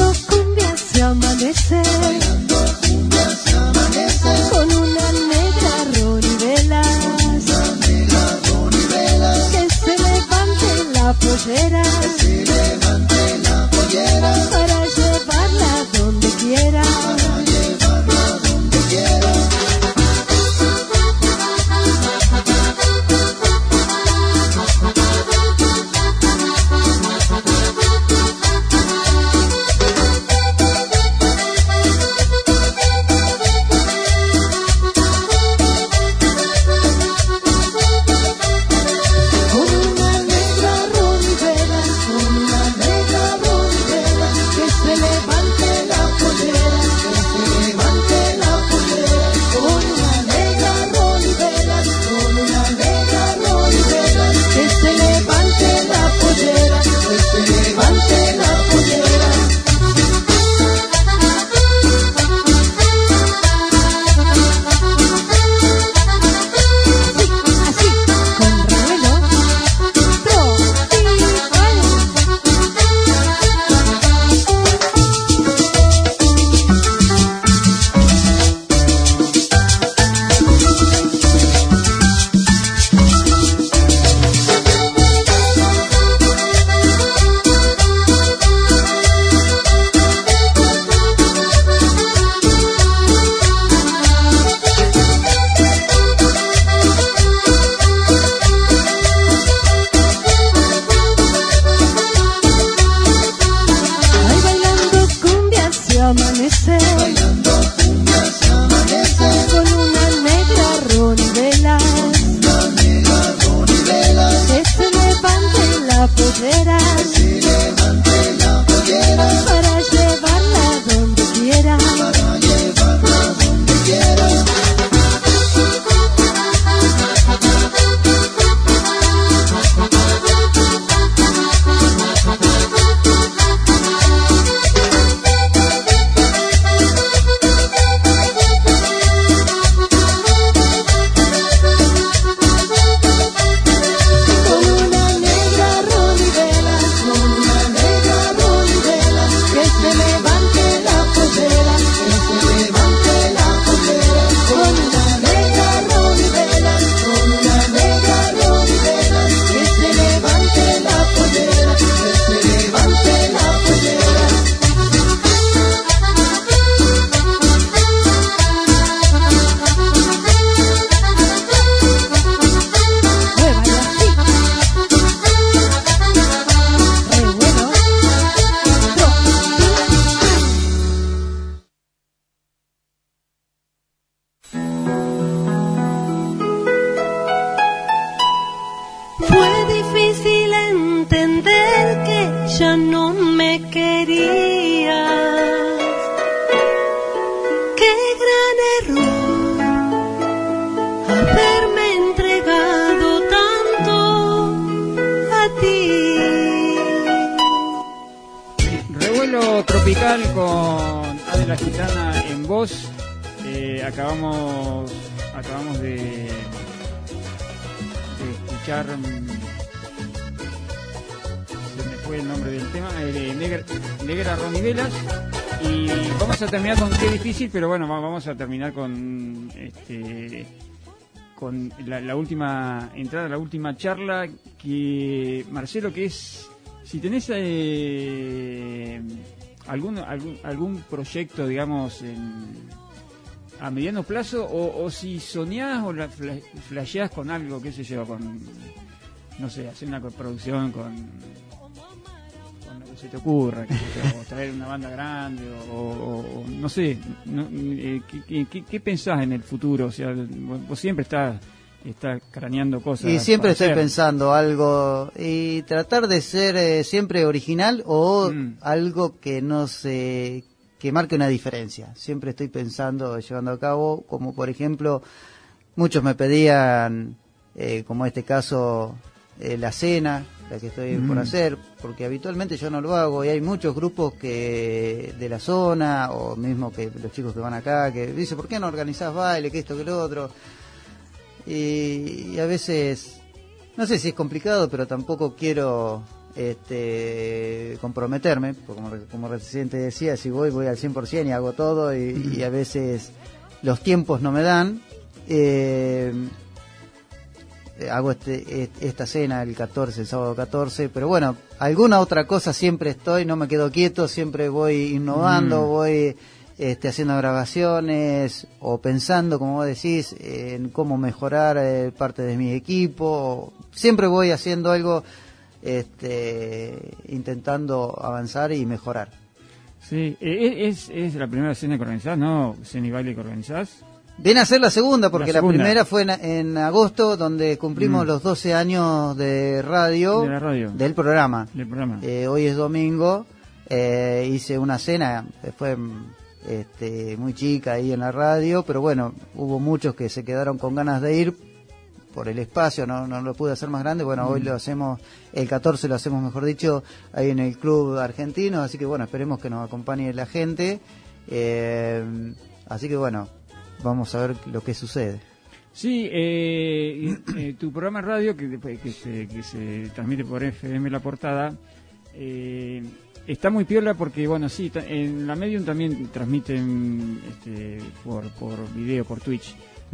Vidal con Adela Gitana en voz. Eh, acabamos acabamos de, de escuchar, se me fue el nombre del tema, eh, Negra, Negra Ronivelas, y vamos a terminar con Qué difícil, pero bueno, vamos a terminar con este con la, la última entrada, la última charla, que Marcelo, que es, si tenés eh, algún, algún algún proyecto, digamos, en, a mediano plazo, o, o si soñás o la fla, flasheás con algo, qué sé yo, con, no sé, hacer una producción con, con lo que se te ocurra, qué sé yo, o traer una banda grande, o, o, o no sé, no, eh, ¿qué, qué, qué pensás en el futuro? O sea, vos siempre estás, estás craneando cosas. Y siempre estoy hacer. pensando algo, y tratar de ser eh, siempre original o mm. algo que no se... que marque una diferencia. Siempre estoy pensando, llevando a cabo, como por ejemplo, muchos me pedían, eh, como este caso, eh, la cena, la que estoy mm. por hacer, porque habitualmente yo no lo hago, y hay muchos grupos que de la zona, o mismo que los chicos que van acá, que dicen, ¿por qué no organizás baile, que esto, que lo otro? Y, y a veces, no sé si es complicado, pero tampoco quiero... este comprometerme, como, como recién te decía, si voy, voy al cien por ciento y hago todo, y, mm. y a veces los tiempos no me dan. Eh, hago este, esta cena el catorce, el sábado catorce, pero bueno, alguna otra cosa siempre estoy, no me quedo quieto, siempre voy innovando, mm. voy este, haciendo grabaciones, o pensando, como vos decís, en cómo mejorar eh, parte de mi equipo. Siempre voy haciendo algo, Este, intentando avanzar y mejorar. Sí, es, es la primera cena que organizás, ¿no? Cena y baile que organizás. Viene a ser la segunda, porque la, la primera fue en, en agosto, donde cumplimos mm. los doce años de radio, de la radio. del programa. Del programa. Eh, hoy es domingo, eh, hice una cena, fue este, muy chica ahí en la radio, pero bueno, hubo muchos que se quedaron con ganas de ir por el espacio, no, no lo pude hacer más grande. Bueno, mm. hoy lo hacemos, el catorce lo hacemos, mejor dicho, ahí en el Club Argentino, así que bueno, esperemos que nos acompañe la gente. Eh, así que bueno, vamos a ver lo que sucede. Sí, eh, eh, tu programa de radio, que, que, se, que se transmite por F M La Portada, eh, está muy piola porque, bueno, sí, en la Medium también transmiten este, por, por video, por Twitch.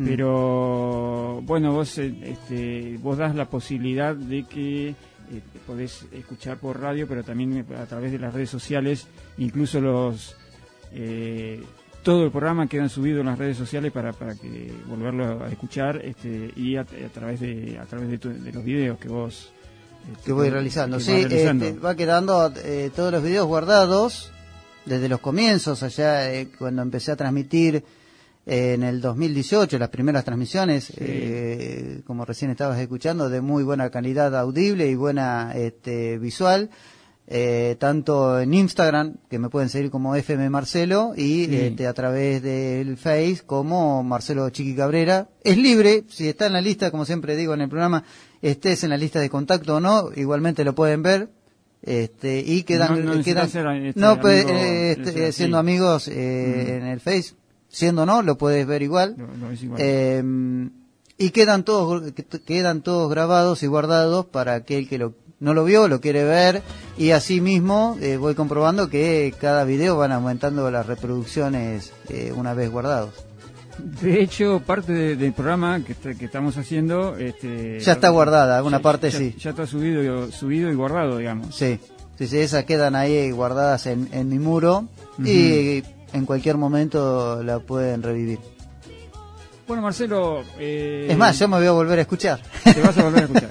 Pero bueno, vos este, vos das la posibilidad de que eh, podés escuchar por radio, pero también a través de las redes sociales, incluso los eh, todo el programa queda subido en las redes sociales para, para que volverlo a escuchar, este, y a, a través de a través de, tu, de los videos que vos este, que voy realizando. Que sí, realizando. Este, va quedando eh, todos los videos guardados desde los comienzos, allá eh, cuando empecé a transmitir. Eh, en el dos mil dieciocho, las primeras transmisiones, sí. eh, como recién estabas escuchando, de muy buena calidad audible y buena este, visual, eh, tanto en Instagram, que me pueden seguir como F M Marcelo, y sí. este, a través del Face como Marcelo Chiqui Cabrera. Es libre, si está en la lista, como siempre digo en el programa, estés en la lista de contacto o no, igualmente lo pueden ver. Este, y quedan, no, no quedan ser, este, no, amigo, pues, eh, este, sí. siendo amigos eh, mm. en el Face. Siendo no, lo puedes ver igual. No, no es igual. Eh, y quedan todos quedan todos grabados y guardados para aquel que lo, no lo vio, lo quiere ver. Y así mismo eh, voy comprobando que cada video van aumentando las reproducciones eh, una vez guardados. De hecho, parte de, del programa que, que estamos haciendo... Este, ya está guardada, una ya, parte ya, sí. Ya está subido, subido y guardado, digamos. Sí, sí, sí, esas quedan ahí guardadas en, en mi muro. Uh-huh. Y en cualquier momento la pueden revivir. Bueno, Marcelo... Eh, es más, yo me voy a volver a escuchar. Te vas a volver a escuchar.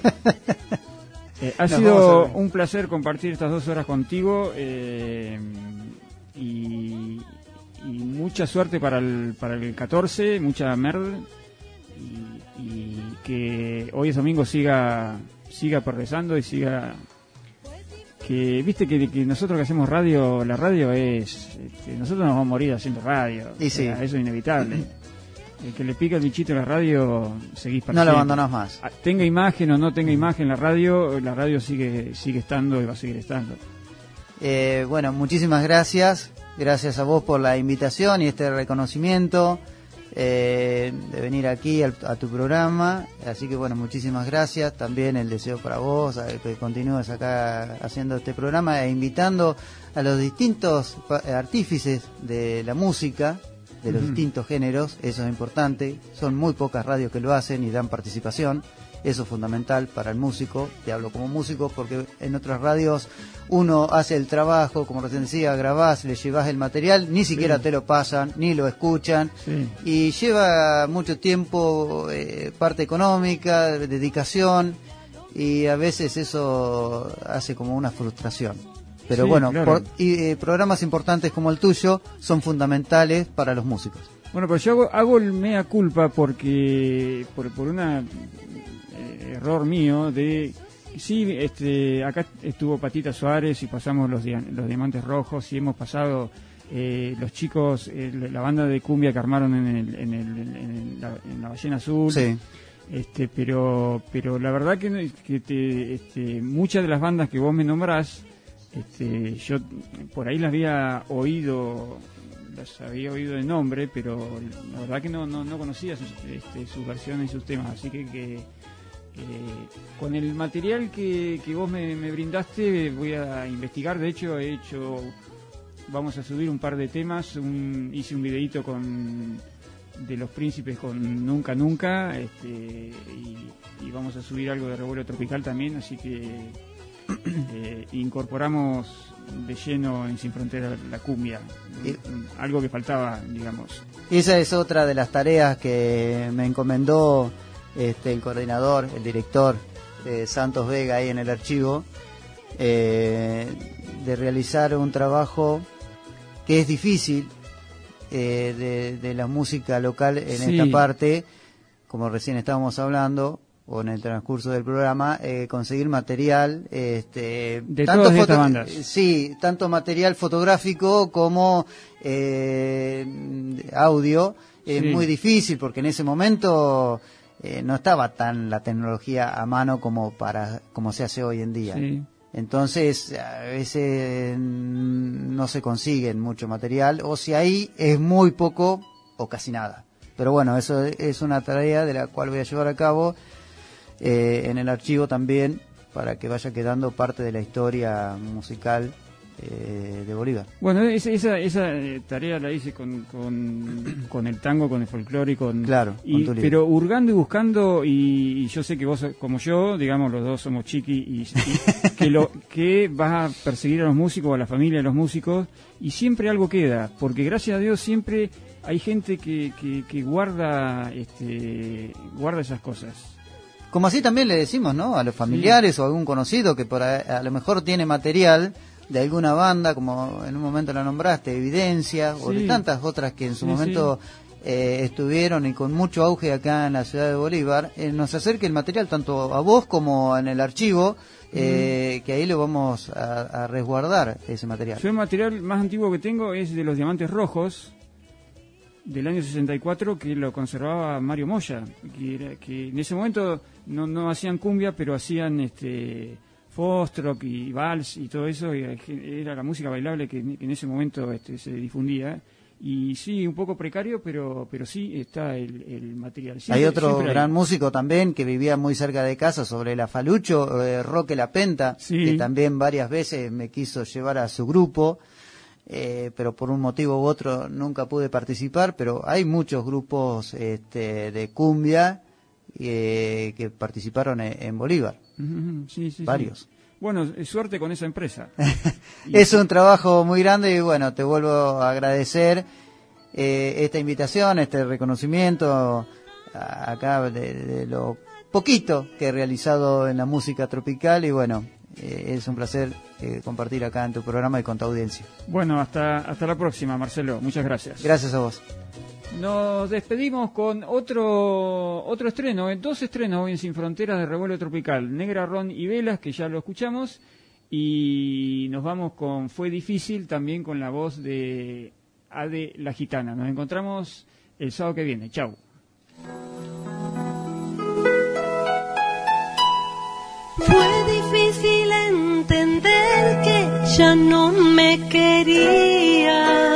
eh, ha Nos sido un placer compartir estas dos horas contigo, eh, y, y mucha suerte para el, para el catorce, mucha merda, y, y que hoy es domingo siga, siga progresando y siga... Que viste que, que nosotros que hacemos radio, la radio es, este, nosotros nos vamos a morir haciendo radio, y sí. O sea, eso es inevitable. El que le pica el bichito a la radio, seguís para no siempre. lo abandonás más. Tenga imagen o no tenga imagen la radio, la radio sigue sigue estando y va a seguir estando. Eh, bueno, muchísimas gracias gracias a vos por la invitación y este reconocimiento eh, de venir aquí al, a tu programa. Así que bueno, muchísimas gracias. También el deseo para vos, a que continúes acá haciendo este programa e invitando a los distintos artífices de la música, de los uh-huh. distintos géneros. Eso es importante. Son muy pocas radios que lo hacen y dan participación. Eso es fundamental para el músico. Te hablo como músico porque en otras radios uno hace el trabajo, como recién decía, grabás, le llevas el material, ni siquiera sí. te lo pasan, ni lo escuchan, sí. y lleva mucho tiempo, eh, parte económica, dedicación, y a veces eso hace como una frustración. Pero sí, bueno, claro. por, y, eh, programas importantes como el tuyo son fundamentales para los músicos. Bueno, pero yo hago, hago el mea culpa porque por, por una error mío de sí, este acá estuvo Patita Suárez y pasamos los dia, los Diamantes Rojos y hemos pasado eh, los chicos eh, la banda de cumbia que armaron en el, en, el, en, el, la, en la Ballena Azul, sí. este pero pero la verdad que, que te, este, muchas de las bandas que vos me nombrás, este yo por ahí las había oído las había oído de nombre, pero la verdad que no no, no conocía sus, este, sus versiones y sus temas, así que, que Eh, con el material que, que vos me, me brindaste voy a investigar. De hecho he hecho vamos a subir un par de temas, un, hice un videíto con de Los Príncipes con Nunca Nunca, este, y, y vamos a subir algo de Revuelo Tropical también, así que eh, incorporamos de lleno en Sin Frontera la cumbia, y, algo que faltaba, digamos. Esa es otra de las tareas que me encomendó Este, el coordinador, el director eh, Santos Vega ahí en el archivo, eh, de realizar un trabajo que es difícil eh, de, de la música local en sí. esta parte, como recién estábamos hablando, o en el transcurso del programa, eh, conseguir material este, de tanto todas foto- estas bandas. Sí, tanto material fotográfico como eh, audio. Es sí. muy difícil porque en ese momento Eh, no estaba tan la tecnología a mano como para como se hace hoy en día. Sí. Entonces, a veces no se consiguen mucho material, o si hay, es muy poco o casi nada. Pero bueno, eso es una tarea de la cual voy a llevar a cabo eh, en el archivo también, para que vaya quedando parte de la historia musical eh, de Bolívar. Bueno, esa, esa, esa tarea la hice con, con, con el tango, con el folclore, con, claro, y, con pero hurgando y buscando, y, y yo sé que vos como yo, digamos, los dos somos chiqui, y, y que, lo, que vas a perseguir a los músicos, a la familia de los músicos, y siempre algo queda, porque gracias a Dios siempre hay gente que, que, que guarda, este, guarda esas cosas. Como así también le decimos, ¿no?, a los familiares, sí. o a algún conocido que por a, a lo mejor tiene material de alguna banda, como en un momento la nombraste, Evidencia, sí. o de tantas otras que en su sí, momento sí. Eh, estuvieron y con mucho auge acá en la ciudad de Bolívar, eh, nos acerque el material tanto a vos como en el archivo, eh, mm. que ahí lo vamos a, a resguardar, ese material. Yo el material más antiguo que tengo es de los Diamantes Rojos, del año sesenta y cuatro, que lo conservaba Mario Moya, que, era, que en ese momento no, no hacían cumbia, pero hacían este Foxtrot y vals y todo eso, y era la música bailable que, que en ese momento este, se difundía. Y sí, un poco precario, pero pero sí está el, el material. Siempre, hay otro gran hay. músico también que vivía muy cerca de casa, sobre la Falucho, eh, Roque La Penta, sí. que también varias veces me quiso llevar a su grupo, eh, pero por un motivo u otro nunca pude participar. Pero hay muchos grupos este, de cumbia eh, que participaron en, en Bolívar. Uh-huh, sí, sí, varios. Sí. Bueno, suerte con esa empresa. Es un trabajo muy grande y bueno, te vuelvo a agradecer eh, esta invitación, este reconocimiento a, acá de, de lo poquito que he realizado en la música tropical, y bueno, eh, es un placer eh, compartir acá en tu programa y con tu audiencia. Bueno, hasta, hasta la próxima, Marcelo. Muchas gracias. Gracias a vos. Nos despedimos con otro otro estreno, dos estrenos hoy en Sin Fronteras de Revuelo Tropical, Negra, Ron y Velas, que ya lo escuchamos, y nos vamos con Fue Difícil, también con la voz de Ade la Gitana. Nos encontramos el sábado que viene. Chau. Fue difícil entender que ya no me quería.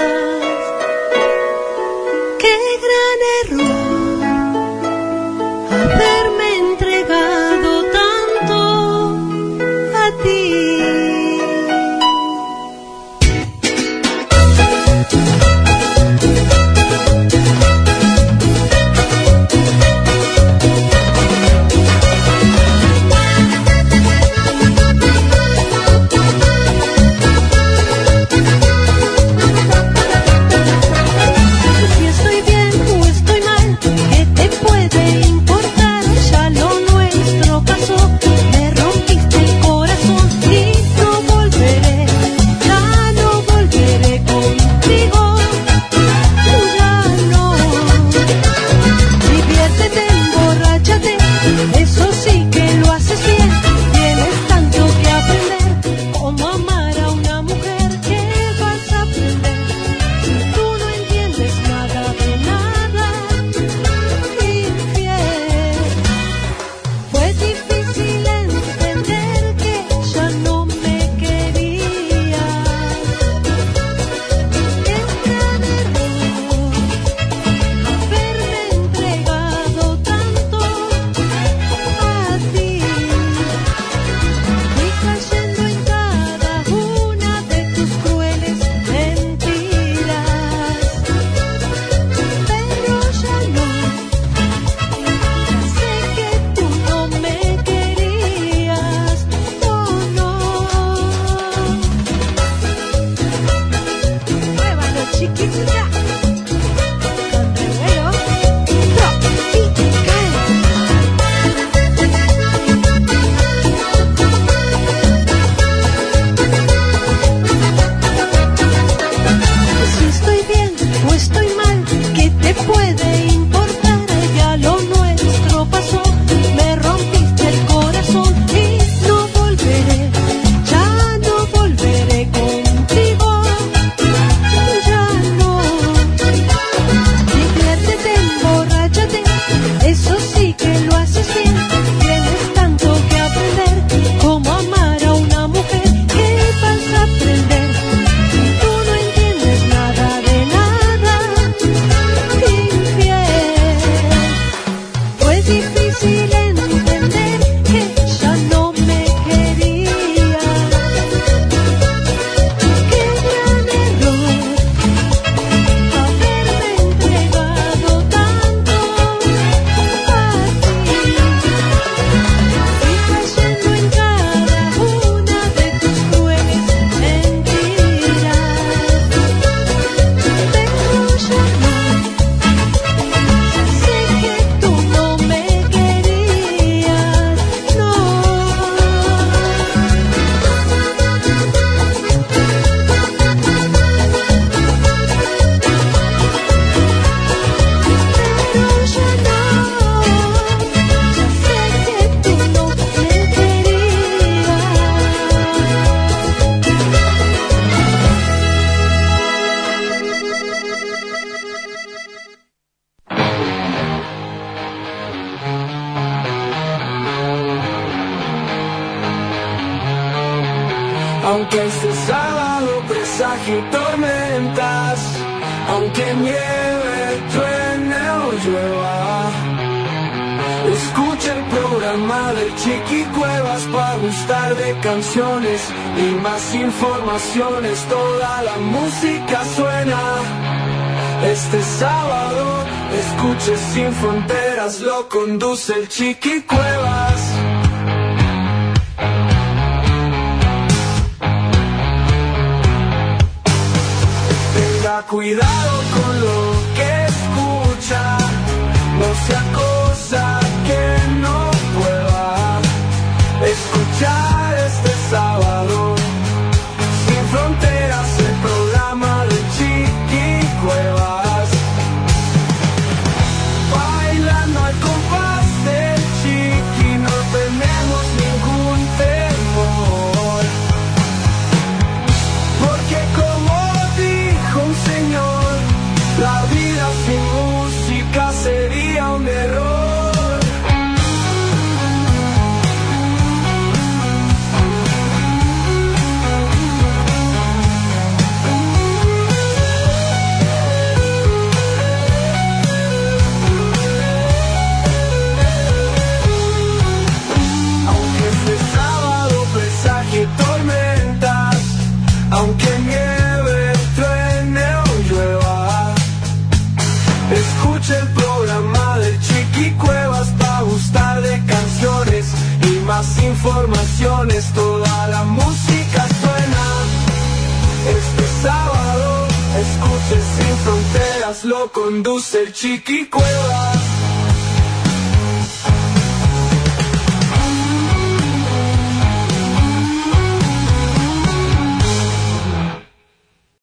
Aunque este sábado presagie tormentas, aunque nieve, truene o llueva, escucha el programa del Chiqui Cuevas para gustar de canciones y más informaciones. Toda la música suena. Este sábado, escuche Sin Fronteras, lo conduce el Chiqui Cuevas. Tenga cuidado con lo que escucha, no sea cosa que no pueda escuchar este sábado. Sin Fronteras, el programa de Chiqui Cuevas. Bailando al compás del Chiqui, no tenemos ningún temor, porque como dijo un señor, la vida sin música sería un error. Aunque este sábado presagie tormentas, aunque nieve, truene o llueva, escuche el programa del Chiqui Cuevas para gustar de canciones y más informaciones. Toda la música suena. Este sábado, escuche Sin Fronteras, lo conduce el Chiqui Cuevas.